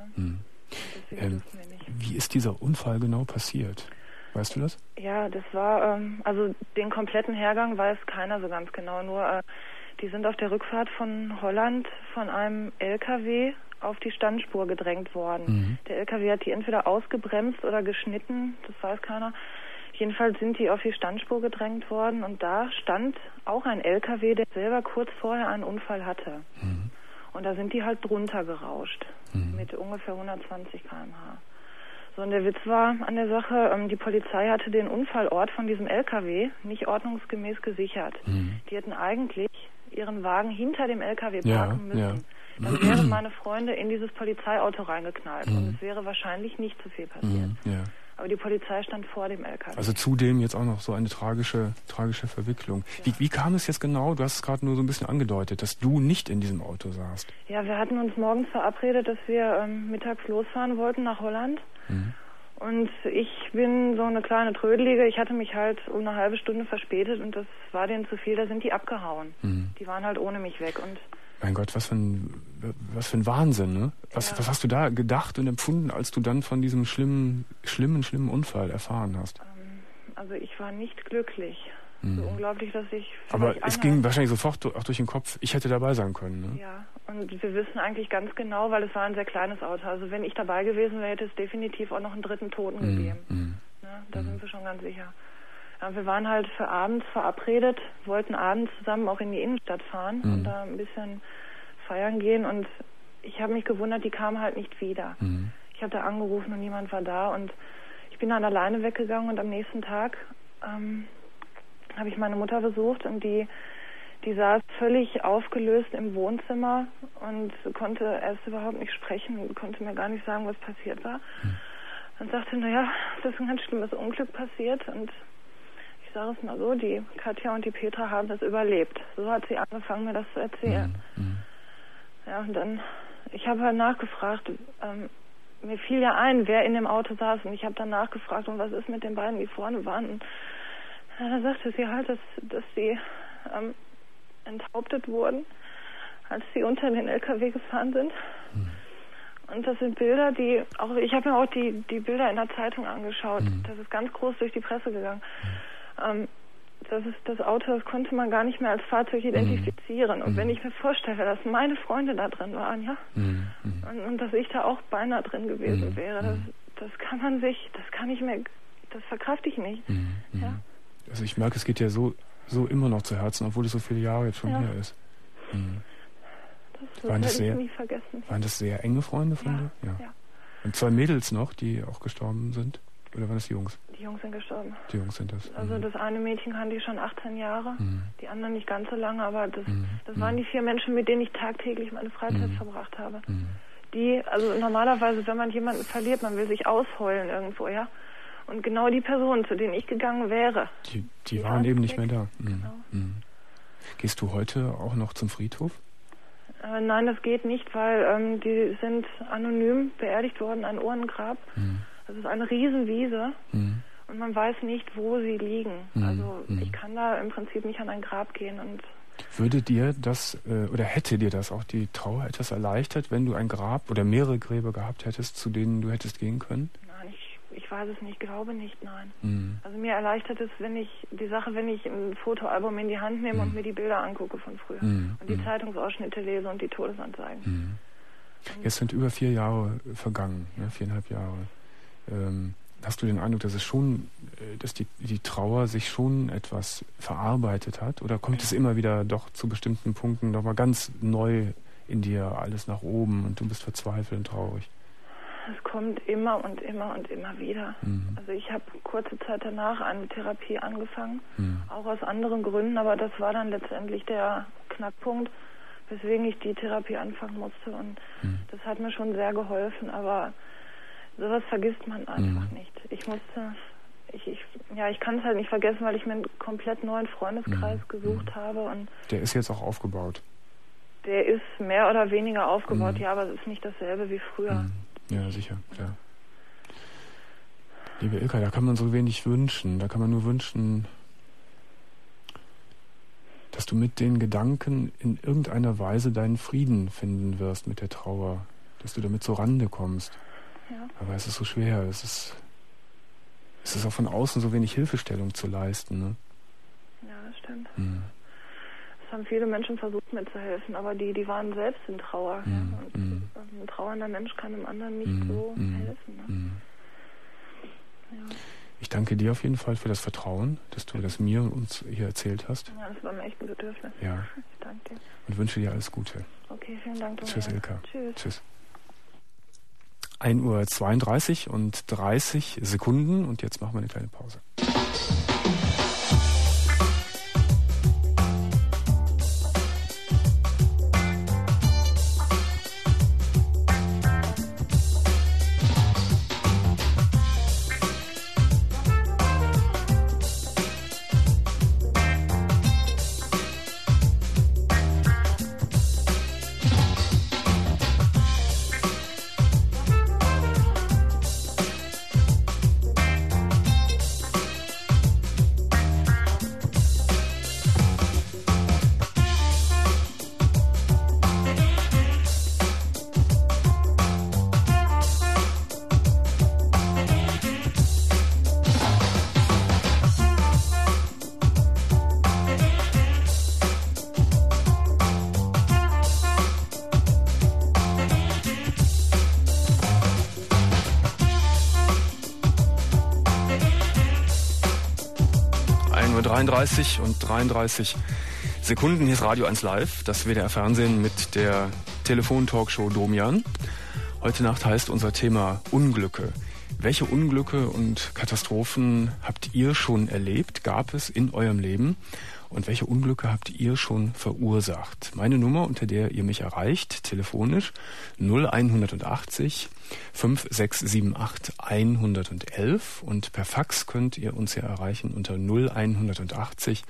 Deswegen wir nicht. Wie ist dieser Unfall genau passiert? Weißt du das? Ja, das war, also den kompletten Hergang weiß keiner so ganz genau, nur die sind auf der Rückfahrt von Holland von einem LKW auf die Standspur gedrängt worden. Der LKW hat die entweder ausgebremst oder geschnitten, das weiß keiner. Jedenfalls sind die auf die Standspur gedrängt worden und da stand auch ein LKW, der selber kurz vorher einen Unfall hatte. Und da sind die halt drunter gerauscht mit ungefähr 120 km/h. So, und der Witz war an der Sache, die Polizei hatte den Unfallort von diesem LKW nicht ordnungsgemäß gesichert. Die hätten eigentlich ihren Wagen hinter dem LKW parken müssen. Ja. Dann wären meine Freunde in dieses Polizeiauto reingeknallt und es wäre wahrscheinlich nicht zu viel passiert. Aber die Polizei stand vor dem LKW. Also zudem jetzt auch noch so eine tragische Verwicklung. Ja. Wie kam es jetzt genau? Du hast es gerade nur so ein bisschen angedeutet, dass du nicht in diesem Auto saßt. Ja, wir hatten uns morgens verabredet, dass wir mittags losfahren wollten nach Holland. Und ich bin so eine kleine Trödelige. Ich hatte mich halt um eine halbe Stunde verspätet und das war denen zu viel. Da sind die abgehauen. Die waren halt ohne mich weg. Und mein Gott, was für ein Wahnsinn, ne? Was hast du da gedacht und empfunden, als du dann von diesem schlimmen Unfall erfahren hast? Also ich war nicht glücklich. So unglaublich, dass ich... Aber es ging wahrscheinlich sofort auch durch den Kopf, ich hätte dabei sein können, ne? Ja, und wir wissen eigentlich ganz genau, weil es war ein sehr kleines Auto. Also wenn ich dabei gewesen wäre, hätte es definitiv auch noch einen dritten Toten gegeben. Ja, da sind wir schon ganz sicher. Ja, wir waren halt für abends verabredet, wollten abends zusammen auch in die Innenstadt fahren und da ein bisschen feiern gehen und ich habe mich gewundert, die kamen halt nicht wieder. Ich habe da angerufen und niemand war da und ich bin dann alleine weggegangen und am nächsten Tag habe ich meine Mutter besucht und die saß völlig aufgelöst im Wohnzimmer und konnte erst überhaupt nicht sprechen, konnte mir gar nicht sagen, was passiert war. Und sagte, naja, es ist ein ganz schlimmes Unglück passiert und ich sage es mal so, die Katja und die Petra haben das überlebt. So hat sie angefangen, mir das zu erzählen. Ja, und dann, ich habe halt nachgefragt, mir fiel ja ein, wer in dem Auto saß und ich habe dann nachgefragt, und was ist mit den beiden, die vorne waren. Und dann sagte sie halt, dass sie enthauptet wurden, als sie unter den LKW gefahren sind. Und das sind Bilder, ich habe mir auch die Bilder in der Zeitung angeschaut. Das ist ganz groß durch die Presse gegangen. Das ist das Auto, das konnte man gar nicht mehr als Fahrzeug identifizieren. Und wenn ich mir vorstelle, dass meine Freunde da drin waren, ja, und dass ich da auch beinahe drin gewesen wäre, das verkrafte ich nicht. Ja. Also ich merke, es geht dir so immer noch zu Herzen, obwohl es so viele Jahre jetzt schon her ist. Das werde ich nie vergessen. Waren das sehr enge Freunde von dir? Ja. Und 2 Mädels noch, die auch gestorben sind? Oder waren das die Jungs? Die Jungs sind gestorben. Die Jungs sind das. Also das eine Mädchen kannte ich schon 18 Jahre, die anderen nicht ganz so lange, aber das waren die 4 Menschen, mit denen ich tagtäglich meine Freizeit verbracht habe. Also normalerweise, wenn man jemanden verliert, man will sich ausheulen irgendwo, ja. Und genau die Personen, zu denen ich gegangen wäre. Die waren eben nicht mehr da. Genau. Gehst du heute auch noch zum Friedhof? Nein, das geht nicht, weil die sind anonym beerdigt worden, ein Urnengrab. Das ist eine Riesenwiese und man weiß nicht, wo sie liegen. Also ich kann da im Prinzip nicht an ein Grab gehen. Und würde dir das oder hätte dir das auch die Trauer etwas erleichtert, wenn du ein Grab oder mehrere Gräber gehabt hättest, zu denen du hättest gehen können? Nein, ich weiß es nicht, glaube nicht, nein. Also mir erleichtert es, wenn ich ein Fotoalbum in die Hand nehme und mir die Bilder angucke von früher und die Zeitungsausschnitte lese und die Todesanzeigen. Jetzt sind über 4 Jahre vergangen, ne? 4,5 Jahre. Hast du den Eindruck, dass dass die Trauer sich schon etwas verarbeitet hat? Oder kommt es immer wieder doch zu bestimmten Punkten nochmal ganz neu in dir alles nach oben und du bist verzweifelt und traurig? Es kommt immer und immer und immer wieder. Also ich habe kurze Zeit danach eine Therapie angefangen, auch aus anderen Gründen, aber das war dann letztendlich der Knackpunkt, weswegen ich die Therapie anfangen musste, und das hat mir schon sehr geholfen, aber sowas vergisst man einfach nicht. Ich kann es halt nicht vergessen, weil ich mir einen komplett neuen Freundeskreis gesucht habe. Und der ist jetzt auch aufgebaut? Der ist mehr oder weniger aufgebaut, ja, aber es ist nicht dasselbe wie früher. Ja, sicher, klar. Liebe Ilka, da kann man so wenig wünschen. Da kann man nur wünschen, dass du mit den Gedanken in irgendeiner Weise deinen Frieden finden wirst mit der Trauer. Dass du damit zur Rande kommst. Ja. Aber es ist so schwer. Es ist auch von außen so wenig Hilfestellung zu leisten. Ne? Ja, das stimmt. Es haben viele Menschen versucht, mir zu helfen, aber die waren selbst in Trauer. Ja? Und ein trauernder Mensch kann dem anderen nicht so helfen. Ne? Ja. Ich danke dir auf jeden Fall für das Vertrauen, dass du das mir und uns hier erzählt hast. Ja, das war mir echt ein Bedürfnis. Ja. Ich danke dir. Und wünsche dir alles Gute. Okay, vielen Dank. Tschüss, Ilka. Tschüss. Tschüss. 1:32 und 30 Sekunden und jetzt machen wir eine kleine Pause. Und 33 Sekunden. Hier ist Radio 1 Live, das WDR Fernsehen mit der Telefon-Talkshow Domian. Heute Nacht heißt unser Thema Unglücke. Welche Unglücke und Katastrophen habt ihr schon erlebt? Gab es in eurem Leben? Und welche Unglücke habt ihr schon verursacht? Meine Nummer, unter der ihr mich erreicht, telefonisch 0180 5678 111 und per Fax könnt ihr uns ja erreichen unter 0180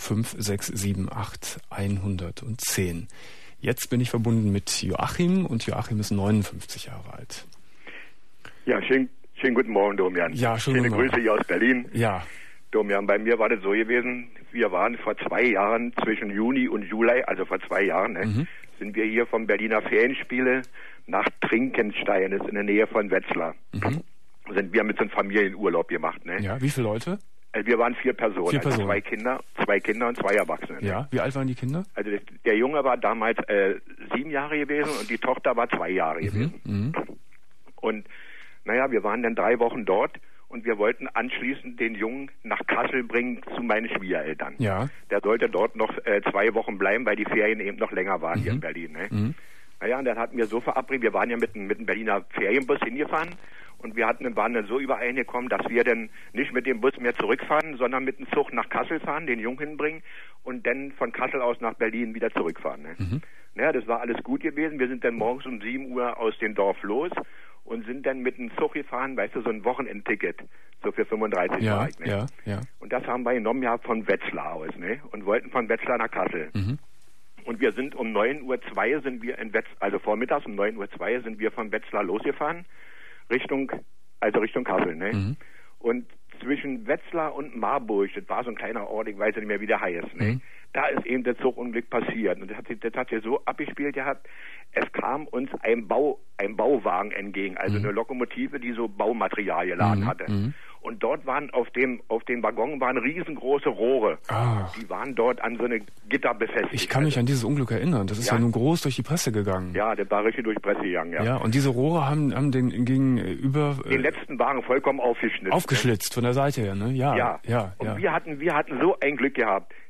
5678 110. Jetzt bin ich verbunden mit Joachim und Joachim ist 59 Jahre alt. Ja, schönen guten Morgen, Domian. Ja, schöne Grüße hier aus Berlin. Ja. Domian, bei mir war das so gewesen, wir waren vor 2 Jahren zwischen Juni und Juli, also vor 2 Jahren, sind wir hier vom Berliner Ferienspiele nach Trinkenstein, das ist in der Nähe von Wetzlar. Sind wir mit so einem Familienurlaub gemacht. Ne? Ja, wie viele Leute? Wir waren 4 Personen. 4 Personen. Also 2 Kinder und 2 Erwachsene. Ne? Ja, wie alt waren die Kinder? Also der Junge war damals 7 Jahre gewesen und die Tochter war 2 Jahre gewesen. Und naja, wir waren dann 3 Wochen dort. Und wir wollten anschließend den Jungen nach Kassel bringen zu meinen Schwiegereltern. Ja. Der sollte dort noch 2 Wochen bleiben, weil die Ferien eben noch länger waren hier in Berlin. Ne? Naja, und dann hatten wir so verabredet, wir waren ja mit dem Berliner Ferienbus hingefahren und wir waren dann so übereingekommen, dass wir dann nicht mit dem Bus mehr zurückfahren, sondern mit dem Zug nach Kassel fahren, den Jungen hinbringen und dann von Kassel aus nach Berlin wieder zurückfahren. Ne? Naja, das war alles gut gewesen. Wir sind dann morgens um 7 Uhr aus dem Dorf los und sind dann mit dem Zug gefahren, weißt du, so ein Wochenendticket, so für 35 Mark. Ne? Ja. Und das haben wir genommen ja von Wetzlar aus, ne? Und wollten von Wetzlar nach Kassel. Und wir sind um 9:02 Uhr sind wir also vormittags um 9:02 Uhr sind wir von Wetzlar losgefahren, Richtung Kassel, ne? Und zwischen Wetzlar und Marburg, das war so ein kleiner Ort, ich weiß nicht mehr, wie der heißt, ne? Da ist eben das Zugunglück passiert. Und das hat sich so abgespielt gehabt, es kam uns ein Bauwagen entgegen, also eine Lokomotive, die so Baumaterial geladen hatte. Und dort waren auf dem Waggon waren riesengroße Rohre. Die waren dort an so eine Gitter befestigt. Ich kann mich an dieses Unglück erinnern. Das ist ja nun groß durch die Presse gegangen. Ja, das war richtig durch die Presse gegangen, ja. Ja, und diese Rohre haben den gegenüber... den letzten Wagen vollkommen aufgeschnitzt. Aufgeschlitzt, von der Seite her, ne? Ja. Und wir hatten so ein Glück gehabt.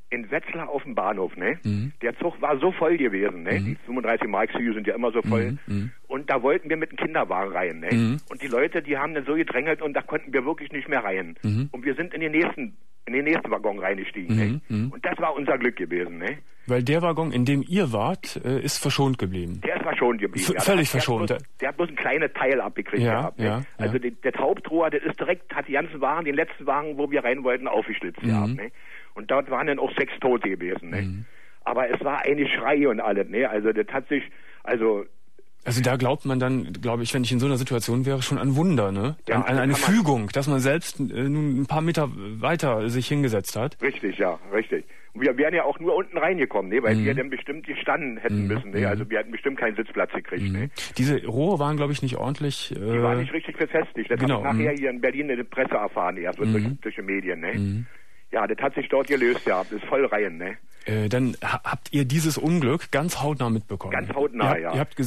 in Wetzlar auf dem Bahnhof, ne? Der Zug war so voll gewesen, ne? Die 35-Mark-Züge sind ja immer so voll. Und da wollten wir mit dem Kinderwagen rein, ne? Und die Leute, die haben dann so gedrängelt und da konnten wir wirklich nicht mehr rein. Und wir sind in den nächsten Waggon reingestiegen, ne? Und das war unser Glück gewesen, ne? Weil der Waggon, in dem ihr wart, ist verschont geblieben. Der ist verschont geblieben. Völlig verschont. Der hat bloß ein kleines Teil abgekriegt gehabt. Ne? Also das Hauptrohr, das ist direkt, hat die ganzen Wagen, den letzten Wagen, wo wir rein wollten, aufgeschlitzt gehabt. Ne? Und dort waren dann auch 6 Tote gewesen. Ne? Aber es war eine Schrei und alles. Ne? Also das hat sich, also da glaubt man dann, glaube ich, wenn ich in so einer Situation wäre, schon an Wunder, ne? Ja, an eine Fügung, dass man selbst nun ein paar Meter weiter sich hingesetzt hat. Richtig, ja, richtig. Und wir wären ja auch nur unten reingekommen, ne? Weil wir dann bestimmt gestanden hätten müssen. Ne? Also wir hätten bestimmt keinen Sitzplatz gekriegt. Ne? Diese Rohre waren, glaube ich, nicht ordentlich... Die waren nicht richtig befestigt. Das habe ich nachher hier in Berlin in der Presse erfahren, erst durch die Medien. Ne? Ja, das hat sich dort gelöst, ja. Das ist voll rein, ne? Dann habt ihr dieses Unglück ganz hautnah mitbekommen. Ganz hautnah, ja. Ihr habt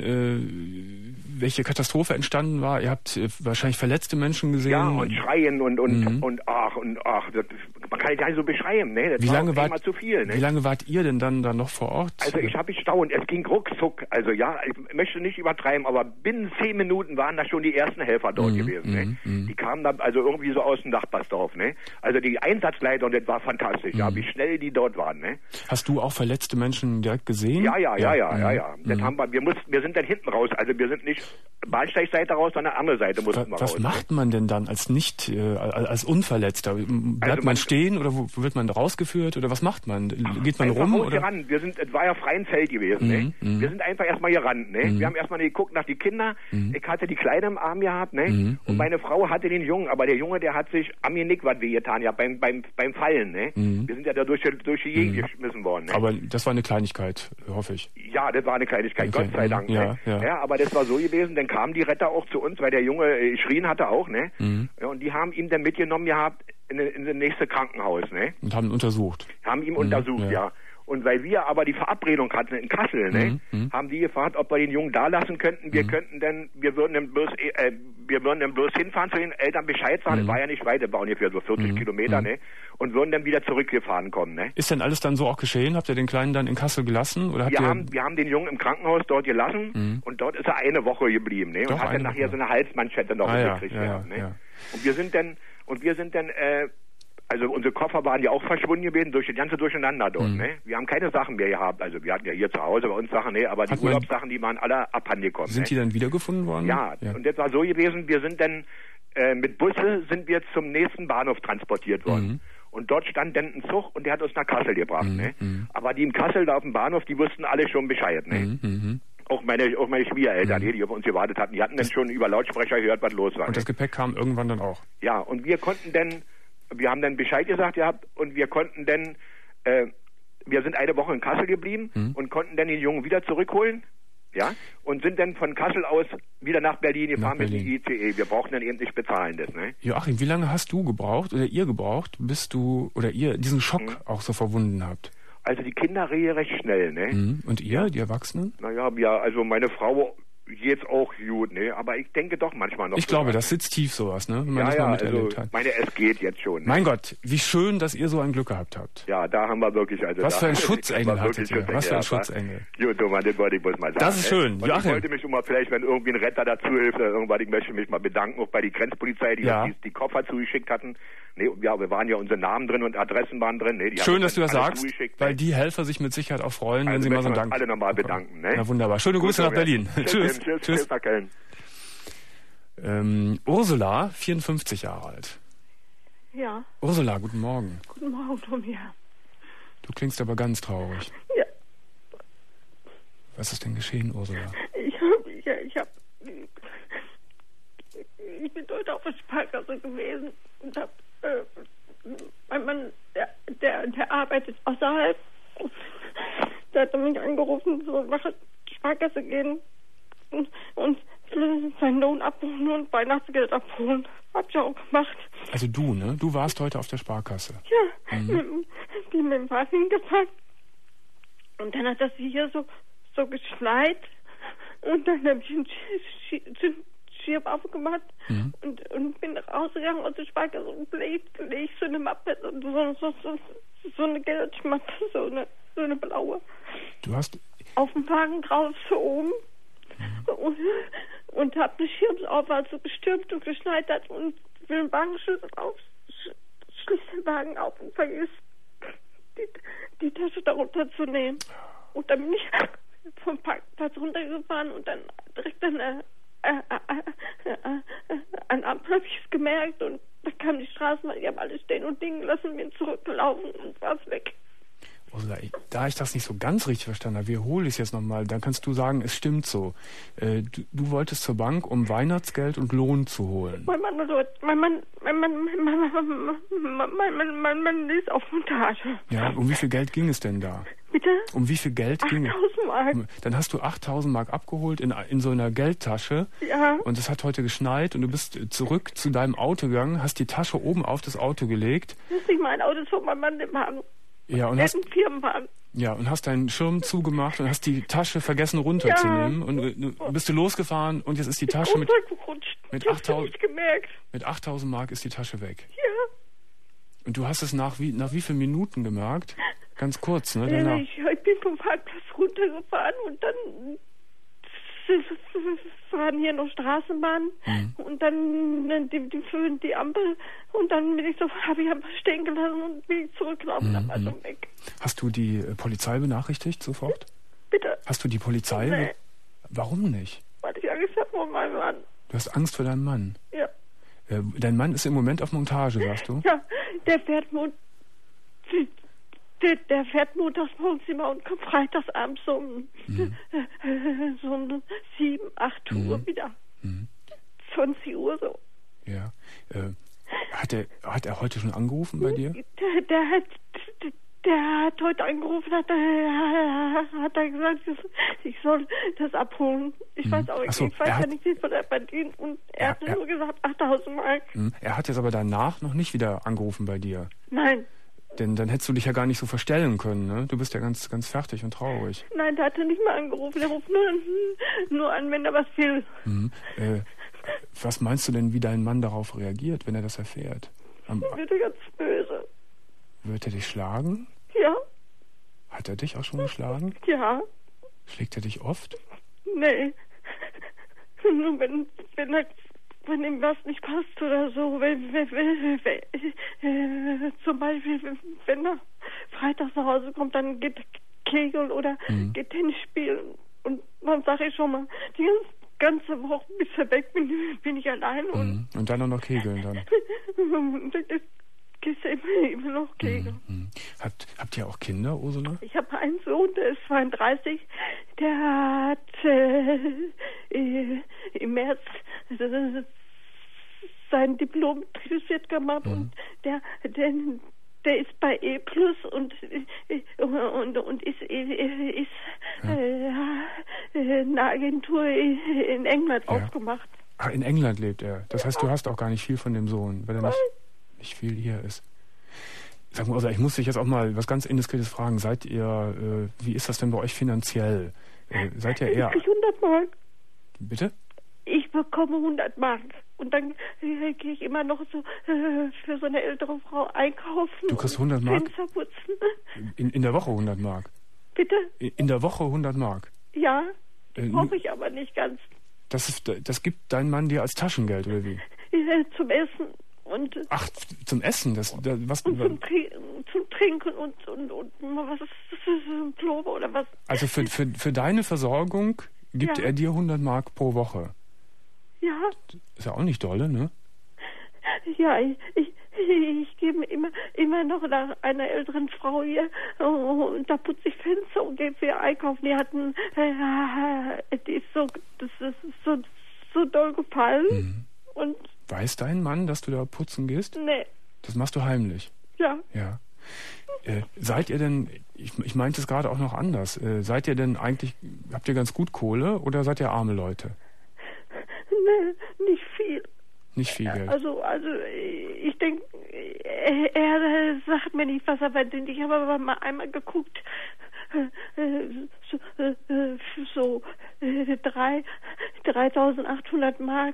gesehen, welche Katastrophe entstanden war. Ihr habt wahrscheinlich verletzte Menschen gesehen. Ja, und schreien und ach. Das, man kann es gar nicht so beschreiben, ne? Das war immer zu viel, ne? Wie lange wart ihr denn dann noch vor Ort? Also ich habe gestaunt. Es ging ruckzuck. Also ja, ich möchte nicht übertreiben, aber binnen 10 Minuten waren da schon die ersten Helfer dort gewesen, ne? Die kamen dann also irgendwie so aus dem Nachbarsdorf, ne? Also die Einsatzleiter, und das war fantastisch, ja, wie schnell die dort waren, ne? Hast du auch verletzte Menschen direkt gesehen? Ja. Das haben wir sind dann hinten raus. Also wir sind nicht Bahnsteigseite raus, sondern andere Seite mussten wir raus. Was macht man denn dann als als Unverletzter? Bleibt man stehen oder wird man rausgeführt oder was macht man? Geht man rum? Oder? Gerannt. Es war ja freien Feld gewesen. Ne? Wir sind einfach erstmal gerannt. Ne? Wir haben erstmal geguckt nach die Kinder. Ich hatte die Kleine im Arm gehabt, ne? Und meine Frau hatte den Jungen, aber der Junge, der hat sich am Genick was wehgetan, ja, beim Fallen. Ne? Wir sind ja da durch die Gegend geschmissen worden. Ne? Aber das war eine Kleinigkeit, hoffe ich. Ja, das war eine Kleinigkeit, okay. Gott sei Dank. Ja, ne? Ja, aber das war so gewesen, dann kamen die Retter auch zu uns, weil der Junge geschrien hatte auch, ne? Ja, und die haben ihn dann mitgenommen gehabt in das nächste Krankenhaus, ne? Und haben ihn untersucht. Haben ihn untersucht, ja. Und weil wir aber die Verabredung hatten in Kassel, ne, haben die gefragt, ob wir den Jungen da lassen könnten. Wir würden dann bloß hinfahren, zu den Eltern Bescheid sagen. Das war ja nicht weit, das war ungefähr so 40 Kilometer, ne, und würden dann wieder zurückgefahren kommen, ne. Ist denn alles dann so auch geschehen? Habt ihr den Kleinen dann in Kassel gelassen? Oder wir haben den Jungen im Krankenhaus dort gelassen und dort ist er eine Woche geblieben, ne, und hat dann nachher so eine Halsmanschette noch gekriegt, ne. Und wir sind dann also unsere Koffer waren ja auch verschwunden gewesen durch das ganze Durcheinander dort, ne? Wir haben keine Sachen mehr gehabt. Also wir hatten ja hier zu Hause bei uns Sachen, ne? Aber die Urlaubssachen, die waren alle abhandengekommen. Sind die dann wiedergefunden worden? Ja, und das war so gewesen, wir sind dann mit Busse sind wir zum nächsten Bahnhof transportiert worden. Und dort stand dann ein Zug und der hat uns nach Kassel gebracht, ne? Aber die in Kassel da auf dem Bahnhof, die wussten alle schon Bescheid, ne? Auch meine Schwiegereltern, die auf uns gewartet hatten, die hatten dann schon über Lautsprecher gehört, was los war. Und das Gepäck kam irgendwann dann auch? Ja, und wir haben dann Bescheid gesagt gehabt und wir konnten dann, wir sind eine Woche in Kassel geblieben und konnten dann den Jungen wieder zurückholen, ja, und sind dann von Kassel aus wieder nach Berlin gefahren mit dem ICE. Wir brauchten dann eben nicht bezahlen das, ne? Joachim, wie lange hast du gebraucht oder ihr gebraucht, bis du oder ihr diesen Schock auch so verwunden habt? Also die Kinder recht schnell, ne? Und ihr, die Erwachsenen? Naja, also meine Frau jetzt auch gut, ne? Aber ich denke doch manchmal noch. Ich glaube, das sitzt tief sowas, ne? Wenn man das mal miterlebt hat. Meine, es geht jetzt schon. Ne? Mein Gott, wie schön, dass ihr so ein Glück gehabt habt. Ja, da haben wir wirklich, also was für ein Schutzengel hattet ihr? Was für ein Schutzengel. Gut, Mann, das wollte ich bloß mal sagen. Das ist schön. Und ich wollte mich mal vielleicht, wenn irgendwie ein Retter dazu hilft oder irgendwas, ich möchte mich mal bedanken, auch bei die Grenzpolizei, die uns die Koffer zugeschickt hatten. Ne, ja, wir waren ja unsere Namen drin und Adressen waren drin. Ne, schön, dass du das sagst, weil die Helfer sich mit Sicherheit auch freuen, wenn sie mal so einen Dank alle nochmal bedanken. Ne? Na wunderbar. Schöne Grüße nach Berlin. Tschüss. Tschüss nach Köln. Ursula, 54 Jahre alt. Ja. Ursula, guten Morgen. Guten Morgen, Tommy. Du klingst aber ganz traurig. Ja. Was ist denn geschehen, Ursula? Ich bin heute auf der Sparkasse gewesen und hab, mein Mann, der arbeitet außerhalb, der hat mich angerufen, so nach der Sparkasse gehen und seinen Lohn abholen und Weihnachtsgeld abholen. Hab ich auch gemacht. Also du, ne? Du warst heute auf der Sparkasse. Ja, mit dem Fahrrad hingepackt. Und dann hat das hier so geschneit und dann habe ich einen Schirm aufgemacht und bin rausgegangen und ich war so bleich, so eine Mappe, so eine Geldmappe, so eine blaue. Du hast... Auf dem Wagen drauf, so oben. Und hab den Schirm auf, weil es so gestürmt und geschneit hat und will den Wagenschlüssel auf, schließt den Wagen auf und vergisst die Tasche darunter zu nehmen. Und dann bin ich vom Parkplatz runtergefahren und dann direkt an Amt habe ich es gemerkt und da kam die Straßenbahn, die haben alles stehen und liegen lassen, bin zurückgelaufen und war es weg. Ursula, da ich das nicht so ganz richtig verstanden habe, wiederhole ich es jetzt nochmal, dann kannst du sagen, es stimmt so. Du wolltest zur Bank, um Weihnachtsgeld und Lohn zu holen. Mein Mann ist auf Montage. Ja, um wie viel Geld ging es denn da? Bitte? Um wie viel Geld ging es? 8.000 Mark. Dann hast du 8.000 Mark abgeholt in so einer Geldtasche. Ja. Und es hat heute geschneit und du bist zurück zu deinem Auto gegangen, hast die Tasche oben auf das Auto gelegt. Das ist nicht mein Auto, das ist von meinem Mann im Wagen. Ja, und hast, Firmenwagen. ja, und hast deinen Schirm zugemacht und hast die Tasche vergessen runterzunehmen. Und bist du losgefahren und jetzt ist die Tasche mit 8.000 Mark ist die Tasche weg. Ja. Und du hast es nach wie vielen Minuten gemerkt? Ganz kurz, ne? Ja, ich bin vom Parkplatz runtergefahren und dann fahren hier noch Straßenbahn und dann die Ampel und dann bin ich so, habe ich einfach stehen gelassen und bin ich zurückgelaufen, dann war schon weg. Hast du die Polizei benachrichtigt sofort? Bitte? Hast du die Polizei? Nee. Warum nicht? Weil ich Angst habe vor meinem Mann. Du hast Angst vor deinem Mann? Ja. Dein Mann ist im Moment auf Montage, sagst du? Ja, der fährt montags morgens immer und kommt freitags abends um 7, 8 Uhr wieder. 20 Uhr so. Ja. Hat er heute schon angerufen bei dir? Der hat heute angerufen, hat er gesagt, ich soll das abholen. Ich weiß auch, So, ich weiß ja nicht, wie viel er verdient. Und er hat nur gesagt 8.000 Mark. Er hat jetzt aber danach noch nicht wieder angerufen bei dir. Nein. Denn dann hättest du dich ja gar nicht so verstellen können, ne? Du bist ja ganz, ganz fertig und traurig. Nein, der hat nicht mal angerufen. Der ruft nur an, wenn er was will. Was meinst du denn, wie dein Mann darauf reagiert, wenn er das erfährt? Wird er ganz böse. Wird er dich schlagen? Ja. Hat er dich auch schon geschlagen? Ja. Schlägt er dich oft? Nee. Nur wenn ihm was nicht passt oder so. Zum Beispiel, wenn er freitags nach Hause kommt, dann geht Kegel oder geht Tennis spielen. Und dann sage ich schon mal, die ganze Woche bis er weg bin ich allein. Und dann auch noch Kegeln dann. Gehst du immer noch Kegeln. Habt ihr auch Kinder, Ursula? Ich habe einen Sohn, der ist 32. Der hat im März sein Diplom gemacht und der ist bei E+ und ist eine Agentur in England aufgemacht. Ach, in England lebt er. Das heißt, du hast auch gar nicht viel von dem Sohn, weil er nicht viel hier ist. Sag mal, also ich muss dich jetzt auch mal was ganz Indiskretes fragen. Seid ihr, wie ist das denn bei euch finanziell? Seid ihr eher... Ich kriege 100 Mark. Bitte? Ich bekomme 100 Mark. Und dann gehe ich immer noch so für so eine ältere Frau einkaufen. Du kriegst 100 Mark? Fenster putzen. In der Woche 100 Mark? Bitte? In der Woche 100 Mark? Ja, brauche ich aber nicht ganz. Das gibt dein Mann dir als Taschengeld, oder wie? Zum Essen. Und ach, zum Essen? Was? Und zum Trinken und was ist das, ein Klobe oder was? Also für deine Versorgung gibt er dir 100 Mark pro Woche? Ja. Ist ja auch nicht dolle, ne? Ja, ich gebe immer noch nach einer älteren Frau hier und da putze ich Fenster und gehe für einkaufen. Die hatten, das ist so doll gefallen. Und weiß dein Mann, dass du da putzen gehst? Nee. Das machst du heimlich? Ja. Ja. Seid ihr denn, ich meinte es gerade auch noch anders, seid ihr denn eigentlich, habt ihr ganz gut Kohle oder seid ihr arme Leute? Nee, nicht viel. Nicht viel Geld? Also ich denke, er sagt mir nicht, was er verdient. Ich habe aber mal einmal geguckt, so 3.800 Mark.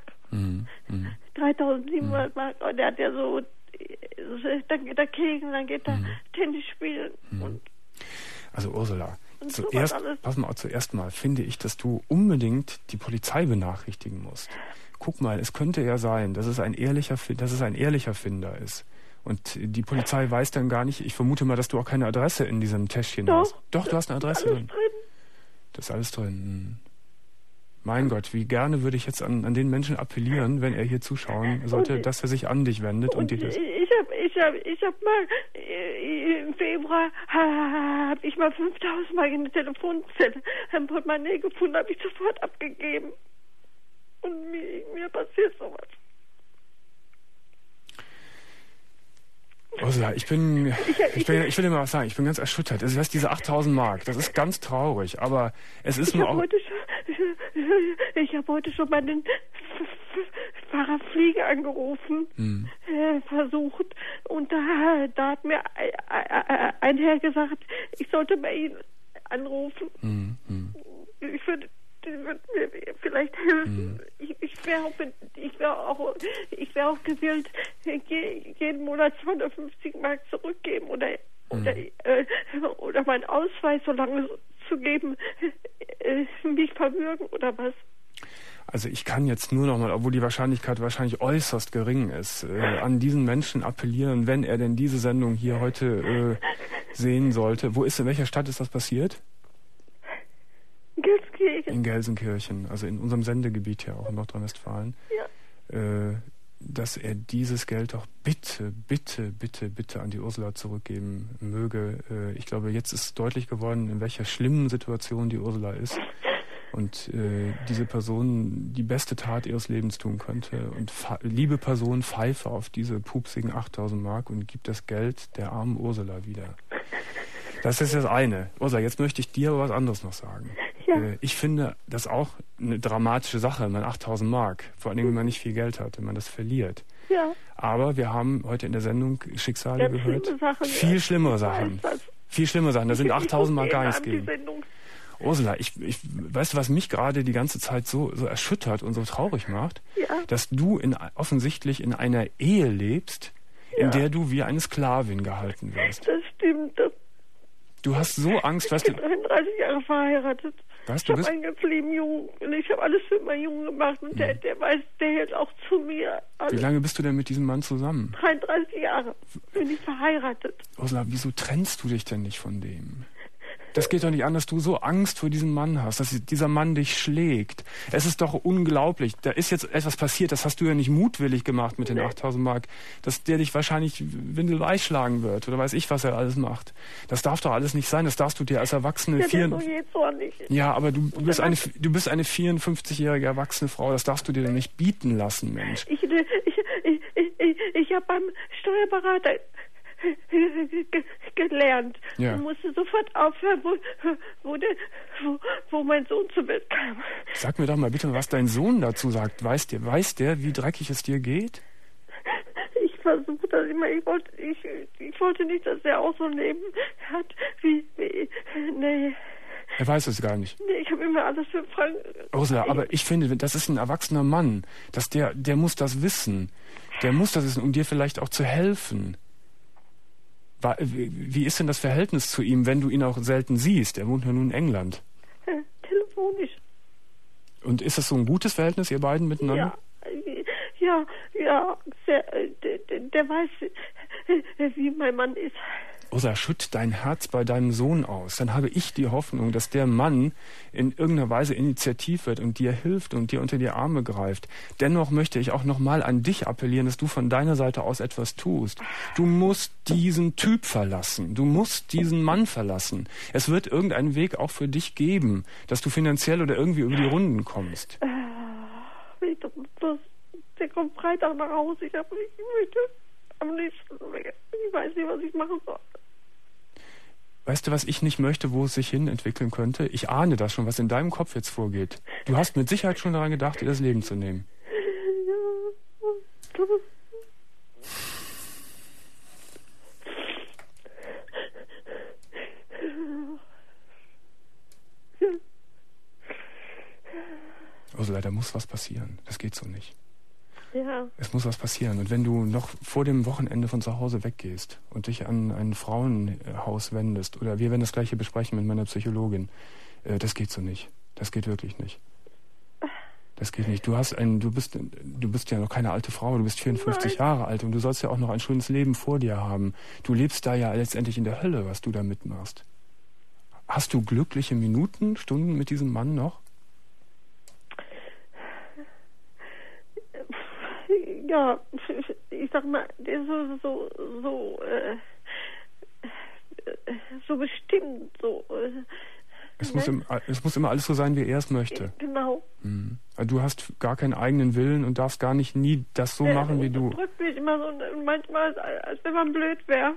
3.700 Mark. Und der hat ja so, dann geht er kegeln, dann geht er Tennis spielen. Also Ursula, zuerst mal finde ich, dass du unbedingt die Polizei benachrichtigen musst. Guck mal, es könnte ja sein, dass es ein ehrlicher Finder ist. Und die Polizei weiß dann gar nicht, ich vermute mal, dass du auch keine Adresse in diesem Täschchen hast. Doch, du hast eine Adresse drin. Das ist alles drin. Mein Gott, wie gerne würde ich jetzt an den Menschen appellieren, wenn er hier zuschauen sollte, dass er sich an dich wendet und dir das... Ich hab mal im Februar habe ich mal 5.000 Mal in der Telefonzelle ein Portemonnaie gefunden, habe ich sofort abgegeben. Und mir passiert sowas. Ursula, ich will dir mal was sagen, ich bin ganz erschüttert. Also, diese 8.000 Mark, das ist ganz traurig, aber es ist nur auch... Ich habe heute schon mal den Pfarrer Fliege angerufen, versucht, und da hat mir ein Herr gesagt, ich sollte bei Ihnen anrufen. Ich würde mir vielleicht helfen. Ich wäre auch gewillt, jeden Monat 250 Mark zurückgeben oder meinen Ausweis so lange zu geben, mich verwürgen oder was. Also ich kann jetzt nur noch mal, obwohl die Wahrscheinlichkeit wahrscheinlich äußerst gering ist, an diesen Menschen appellieren, wenn er denn diese Sendung hier heute sehen sollte. In welcher Stadt ist das passiert? Gelsenkirchen. In Gelsenkirchen, also in unserem Sendegebiet hier auch in Nordrhein-Westfalen. Ja. Dass er dieses Geld doch bitte an die Ursula zurückgeben möge. Ich glaube, jetzt ist deutlich geworden, in welcher schlimmen Situation die Ursula ist. Und diese Person die beste Tat ihres Lebens tun könnte. Und liebe Person, pfeife auf diese pupsigen 8.000 Mark und gib das Geld der armen Ursula wieder. Das ist das eine. Ursula, jetzt möchte ich dir aber was anderes noch sagen. Ja. Ich finde das auch eine dramatische Sache, wenn man 8.000 Mark, vor allem wenn man nicht viel Geld hat, wenn man das verliert. Ja. Aber wir haben heute in der Sendung Schicksale gehört. Viel schlimmere Sachen. Viel schlimmere Sachen. Da sind 8.000 Mark gar nichts gegen. Ursula, ich weißt du, was mich gerade die ganze Zeit so erschüttert und so traurig macht? Ja. Dass du offensichtlich in einer Ehe lebst, in der du wie eine Sklavin gehalten wirst. Das stimmt. Du hast so Angst, weißt du... Ich bin 30 Jahre verheiratet. Ich habe einen ganz lieben Jungen und ich habe alles für meinen Jungen gemacht und der hält auch zu mir. Alles. Wie lange bist du denn mit diesem Mann zusammen? 33 Jahre bin ich verheiratet. Ursula, wieso trennst du dich denn nicht von dem? Das geht doch nicht an, dass du so Angst vor diesem Mann hast, dass dieser Mann dich schlägt. Es ist doch unglaublich. Da ist jetzt etwas passiert, das hast du ja nicht mutwillig gemacht mit den 8.000 Mark, dass der dich wahrscheinlich windelweich schlagen wird oder weiß ich, was er alles macht. Das darf doch alles nicht sein, das darfst du dir als Erwachsene... Ja, aber du bist eine 54-jährige erwachsene Frau, das darfst du dir doch nicht bieten lassen, Mensch. Ich habe beim Steuerberater gelernt und musste sofort aufhören, wo mein Sohn zur Welt kam. Sag mir doch mal bitte, was dein Sohn dazu sagt. Weiß der, wie dreckig es dir geht? Ich versuche das immer. Ich wollte nicht, dass er auch so ein Leben hat nee. Er weiß es gar nicht. Nee, ich habe immer alles für Frank. Ursula, aber ich finde, das ist ein erwachsener Mann. Der muss das wissen. Der muss das wissen, um dir vielleicht auch zu helfen. Wie ist denn das Verhältnis zu ihm, wenn du ihn auch selten siehst? Er wohnt ja nun in England. Telefonisch. Und ist das so ein gutes Verhältnis, ihr beiden miteinander? Ja. Der weiß, wie mein Mann ist. Ursula, schütt dein Herz bei deinem Sohn aus. Dann habe ich die Hoffnung, dass der Mann in irgendeiner Weise initiativ wird und dir hilft und dir unter die Arme greift. Dennoch möchte ich auch nochmal an dich appellieren, dass du von deiner Seite aus etwas tust. Du musst diesen Typ verlassen. Du musst diesen Mann verlassen. Es wird irgendeinen Weg auch für dich geben, dass du finanziell oder irgendwie über die Runden kommst. Der kommt Freitag nach Hause. Ich möchte am liebsten weg. Ich weiß nicht, was ich machen soll. Weißt du, was ich nicht möchte, wo es sich hin entwickeln könnte? Ich ahne das schon, was in deinem Kopf jetzt vorgeht. Du hast mit Sicherheit schon daran gedacht, dir das Leben zu nehmen. Ursula, da muss was passieren. Das geht so nicht. Ja. Es muss was passieren. Und wenn du noch vor dem Wochenende von zu Hause weggehst und dich an ein Frauenhaus wendest, oder wir werden das Gleiche besprechen mit meiner Psychologin, das geht so nicht. Das geht wirklich nicht. Das geht nicht. Du bist ja noch keine alte Frau, du bist 54 Jahre alt und du sollst ja auch noch ein schönes Leben vor dir haben. Du lebst da ja letztendlich in der Hölle, was du da mitmachst. Hast du glückliche Minuten, Stunden mit diesem Mann noch? Ja, ich sag mal, der ist so bestimmt, so. Es muss immer alles so sein, wie er es möchte. Genau. Mhm. Du hast gar keinen eigenen Willen und darfst gar nicht nie das so machen, wie du. Drückt mich immer so, manchmal, als wenn man blöd wäre.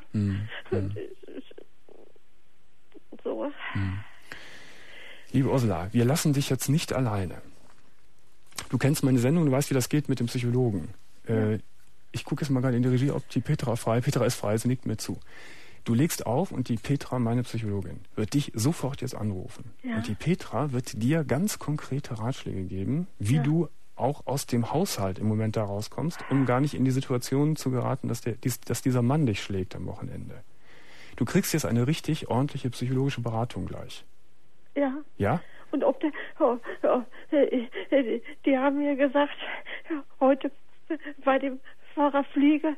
So. Liebe Ursula, wir lassen dich jetzt nicht alleine. Du kennst meine Sendung, du weißt, wie das geht mit dem Psychologen. Ich gucke jetzt mal gerade in die Regie, ob die Petra frei. Petra ist frei, sie nickt mir zu. Du legst auf und die Petra, meine Psychologin, wird dich sofort jetzt anrufen. Ja. Und die Petra wird dir ganz konkrete Ratschläge geben, wie du auch aus dem Haushalt im Moment da rauskommst, um gar nicht in die Situation zu geraten, dass dieser Mann dich schlägt am Wochenende. Du kriegst jetzt eine richtig ordentliche psychologische Beratung gleich. Ja. Ja? Und ob die haben mir gesagt, heute bei dem Pfarrer Flieger,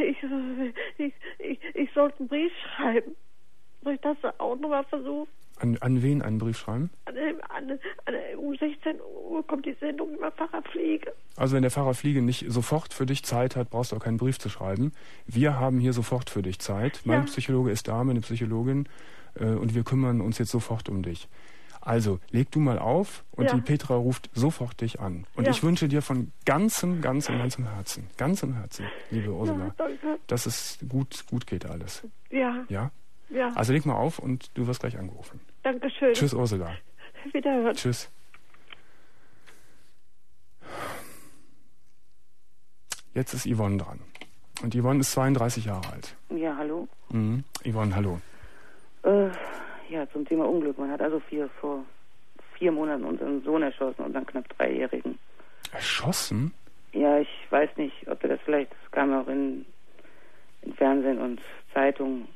ich sollte einen Brief schreiben. Soll ich das auch nochmal versuchen? An wen einen Brief schreiben? Um 16 Uhr kommt die Sendung über Pfarrer Fliege. Also wenn der Pfarrer Fliege nicht sofort für dich Zeit hat, brauchst du auch keinen Brief zu schreiben. Wir haben hier sofort für dich Zeit. Mein Psychologe ist da, meine Psychologin, und wir kümmern uns jetzt sofort um dich. Also, leg du mal auf und die Petra ruft sofort dich an. Und ich wünsche dir von ganzem Herzen, liebe Ursula, dass es gut geht alles. Ja? Ja. Also leg mal auf und du wirst gleich angerufen. Dankeschön. Tschüss, Ursula. Wiederhören. Tschüss. Jetzt ist Yvonne dran. Und Yvonne ist 32 Jahre alt. Ja, hallo. Yvonne, hallo. Ja, zum Thema Unglück. Man hat also vor 4 Monaten unseren Sohn erschossen, unseren knapp 3-Jährigen. Erschossen? Ja, ich weiß nicht, ob er das vielleicht, das kam auch in Fernsehen und Zeitungen,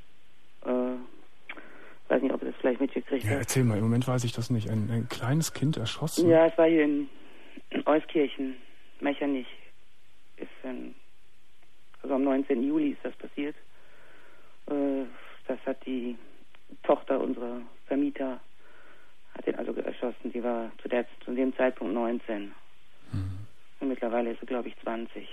weiß nicht, ob er das vielleicht mitgekriegt hat. Erzähl mal, im Moment weiß ich das nicht. Ein kleines Kind erschossen? Ja, es war hier in Euskirchen, Mechernich. Also am 19. Juli ist das passiert. Das hat die Tochter unserer Vermieter, hat ihn also erschossen. Die war zu dem Zeitpunkt 19. Und mittlerweile ist sie, glaube ich, 20.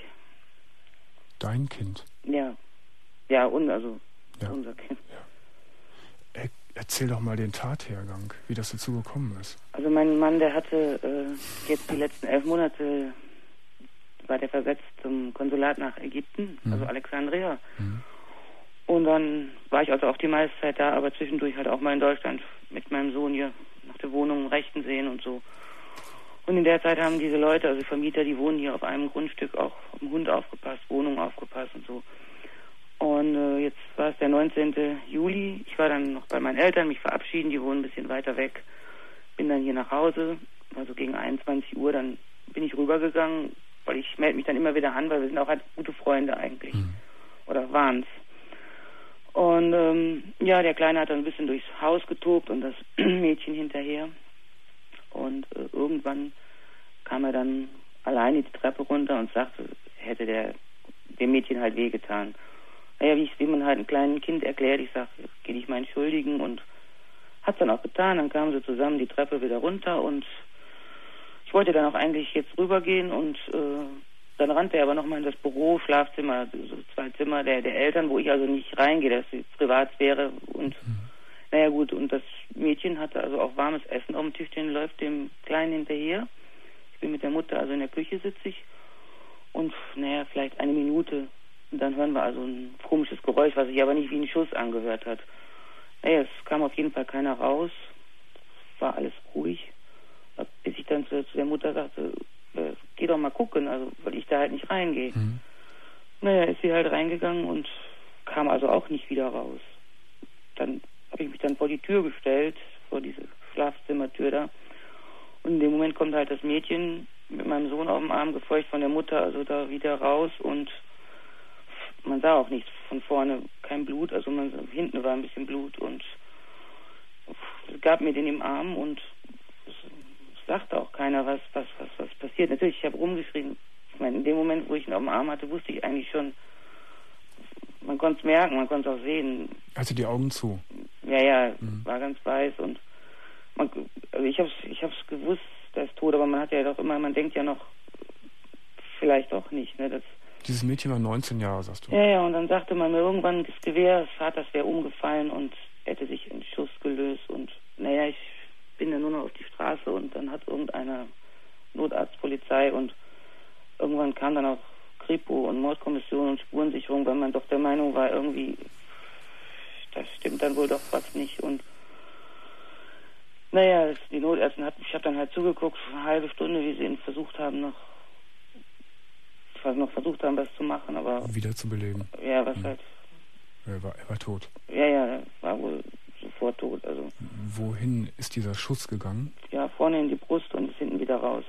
Dein Kind? Ja. Ja, unser Kind. Ja. Erzähl doch mal den Tathergang, wie das dazu gekommen ist. Also mein Mann, der hatte jetzt die letzten 11 Monate, war der versetzt zum Konsulat nach Ägypten, also Alexandria. Und dann war ich also auch die meiste Zeit da, aber zwischendurch halt auch mal in Deutschland mit meinem Sohn hier nach der Wohnung Rechten sehen und so. Und in der Zeit haben diese Leute, also Vermieter, die wohnen hier auf einem Grundstück, auch auf den Hund aufgepasst, Wohnung aufgepasst und so. Und jetzt war es der 19. Juli. Ich war dann noch bei meinen Eltern, mich verabschieden, die wohnen ein bisschen weiter weg. Bin dann hier nach Hause, also gegen 21 Uhr, dann bin ich rübergegangen, weil ich melde mich dann immer wieder an, weil wir sind auch halt gute Freunde eigentlich. Oder waren's. Und der Kleine hat dann ein bisschen durchs Haus getobt und das Mädchen hinterher. Und irgendwann kam er dann alleine die Treppe runter und sagte, hätte dem Mädchen halt wehgetan. Naja, wie man halt einem kleinen Kind erklärt, ich sag, geh dich mal entschuldigen, und hat's dann auch getan. Dann kamen sie zusammen die Treppe wieder runter und ich wollte dann auch eigentlich jetzt rübergehen und dann rannte er aber nochmal in das Büro, Schlafzimmer, so 2 Zimmer der Eltern, wo ich also nicht reingehe, das ist Privatsphäre. Und naja gut, und das Mädchen hatte also auch warmes Essen auf dem Tischchen, läuft dem Kleinen hinterher. Ich bin mit der Mutter also in der Küche, sitze ich, und naja, vielleicht 1 Minute, und dann hören wir also ein komisches Geräusch, was sich aber nicht wie ein Schuss angehört hat. Naja, es kam auf jeden Fall keiner raus, war alles ruhig, bis ich dann zu der Mutter sagte, geh doch mal gucken, also weil ich da halt nicht reingehe. Naja, ist sie halt reingegangen und kam also auch nicht wieder raus. Dann habe ich mich dann vor die Tür gestellt, vor diese Schlafzimmertür da, Und in dem Moment kommt halt das Mädchen mit meinem Sohn auf dem Arm, gefolgt von der Mutter, also da wieder raus und man sah auch nichts von vorne, kein Blut, also hinten war ein bisschen Blut und es gab mir den im Arm und es sagte auch keiner, was passiert. Natürlich, ich habe rumgeschrien. Ich meine, in dem Moment, wo ich ihn auf dem Arm hatte, wusste ich eigentlich schon, man konnte es merken, man konnte es auch sehen. Hatte die Augen zu? Ja, war ganz weiß und also ich hab's gewusst, der ist tot, aber man hat ja doch immer, man denkt ja noch, vielleicht auch nicht, ne, Dieses Mädchen war 19 Jahre, sagst du? Ja, und dann sagte man mir irgendwann, das Gewehr des Vaters wäre umgefallen und hätte sich in Schuss gelöst und ich bin dann nur noch auf die Straße und dann hat irgendeiner Notarztpolizei und irgendwann kam dann auch Kripo und Mordkommission und Spurensicherung, weil man doch der Meinung war, irgendwie, das stimmt dann wohl doch was nicht und die Notärzte ich habe dann halt zugeguckt, eine halbe Stunde, wie sie ihn versucht haben, was zu machen, aber... Wiederzubeleben. Ja, was halt... Er war tot. Ja, er war wohl sofort tot, also... Wohin ist dieser Schuss gegangen? Ja, vorne in die Brust und ist hinten wieder raus.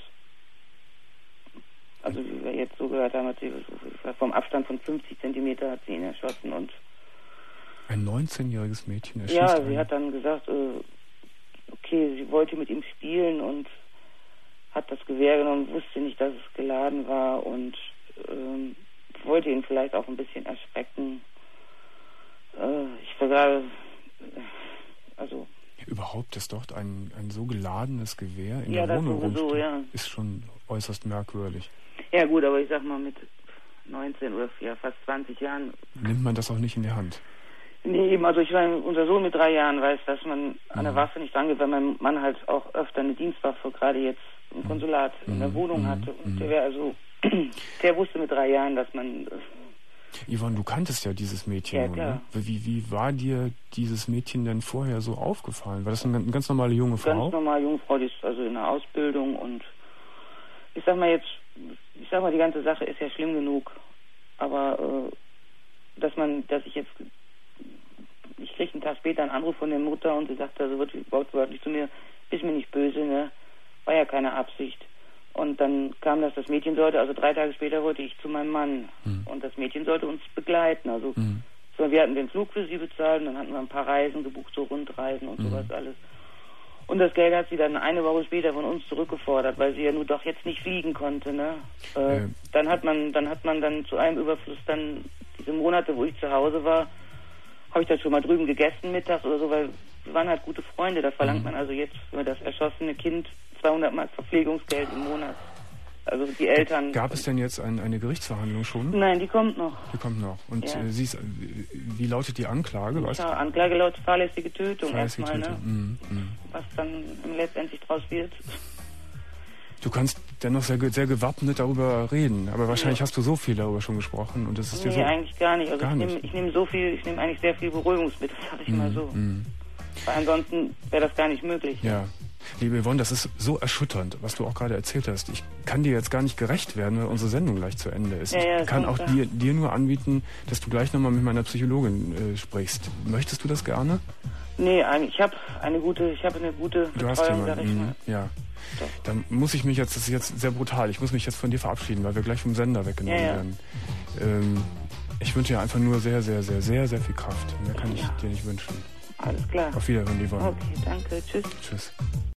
Also, wie wir jetzt so gehört haben, hat sie vom Abstand von 50 Zentimeter hat sie ihn erschossen und... Ein 19-jähriges Mädchen erschießt Ja, sie hat dann gesagt, okay, sie wollte mit ihm spielen und hat das Gewehr genommen, wusste nicht, dass es geladen war und wollte ihn vielleicht auch ein bisschen erschrecken. Ich war gerade, also... Überhaupt, dass dort ein so geladenes Gewehr in der Wohnung rumsteht, ist schon äußerst merkwürdig. Ja gut, aber ich sag mal, mit 19 oder fast 20 Jahren... Nimmt man das auch nicht in die Hand? Nee, eben, also unser Sohn mit 3 Jahren weiß, dass man an der Waffe nicht rangeht, weil mein Mann halt auch öfter eine Dienstwaffe gerade jetzt im Konsulat in der Wohnung hatte. Und der wusste mit 3 Jahren, dass man... Yvonne, du kanntest ja dieses Mädchen. Ja, klar. Ne? Wie war dir dieses Mädchen denn vorher so aufgefallen? War das eine ganz normale junge Frau? Ganz normale junge Frau, die ist also in der Ausbildung und ich sag mal, die ganze Sache ist ja schlimm genug, aber ich kriegte einen Tag später einen Anruf von der Mutter und sie sagte also wortwörtlich zu mir, bist mir nicht böse, ne? War ja keine Absicht. Und dann kam das Mädchen sollte, also 3 Tage später wollte ich zu meinem Mann und das Mädchen sollte uns begleiten. Also wir hatten den Flug für sie bezahlt und dann hatten wir ein paar Reisen gebucht, so Rundreisen und sowas alles. Und das Geld hat sie dann eine Woche später von uns zurückgefordert, weil sie ja nur doch jetzt nicht fliegen konnte, ne? Dann hat man dann zu einem Überfluss dann diese Monate, wo ich zu Hause war, habe ich dann schon mal drüben gegessen mittags oder so, weil wir waren halt gute Freunde. Da verlangt man also jetzt für das erschossene Kind 200 Mark Verpflegungsgeld im Monat. Also die Eltern... Gab es denn jetzt eine Gerichtsverhandlung schon? Nein, die kommt noch. Die kommt noch. Und ja. Wie lautet die Anklage? Ja, Anklage lautet fahrlässige Tötung erstmal, ne? Was dann letztendlich draus wird. Du kannst dennoch sehr gewappnet darüber reden, aber wahrscheinlich hast du so viel darüber schon gesprochen und das ist dir so... Nee, eigentlich gar nicht. Also ich nehme eigentlich sehr viel Beruhigungsmittel, sag ich mal so. Weil ansonsten wäre das gar nicht möglich. Ja. Liebe Yvonne, das ist so erschütternd, was du auch gerade erzählt hast. Ich kann dir jetzt gar nicht gerecht werden, weil unsere Sendung gleich zu Ende ist. Ja, ich kann auch dir nur anbieten, dass du gleich nochmal mit meiner Psychologin sprichst. Möchtest du das gerne? Nee, ich habe eine gute Betreuung, sag ich mal. Ja. Doch. Dann muss ich mich jetzt, das ist jetzt sehr brutal, ich muss mich jetzt von dir verabschieden, weil wir gleich vom Sender weggenommen werden. Ich wünsche dir einfach nur sehr, sehr, sehr, sehr, sehr viel Kraft. Mehr kann ich dir nicht wünschen. Alles klar. Auf Wiedersehen, Yvonne. Okay, danke. Tschüss. Tschüss.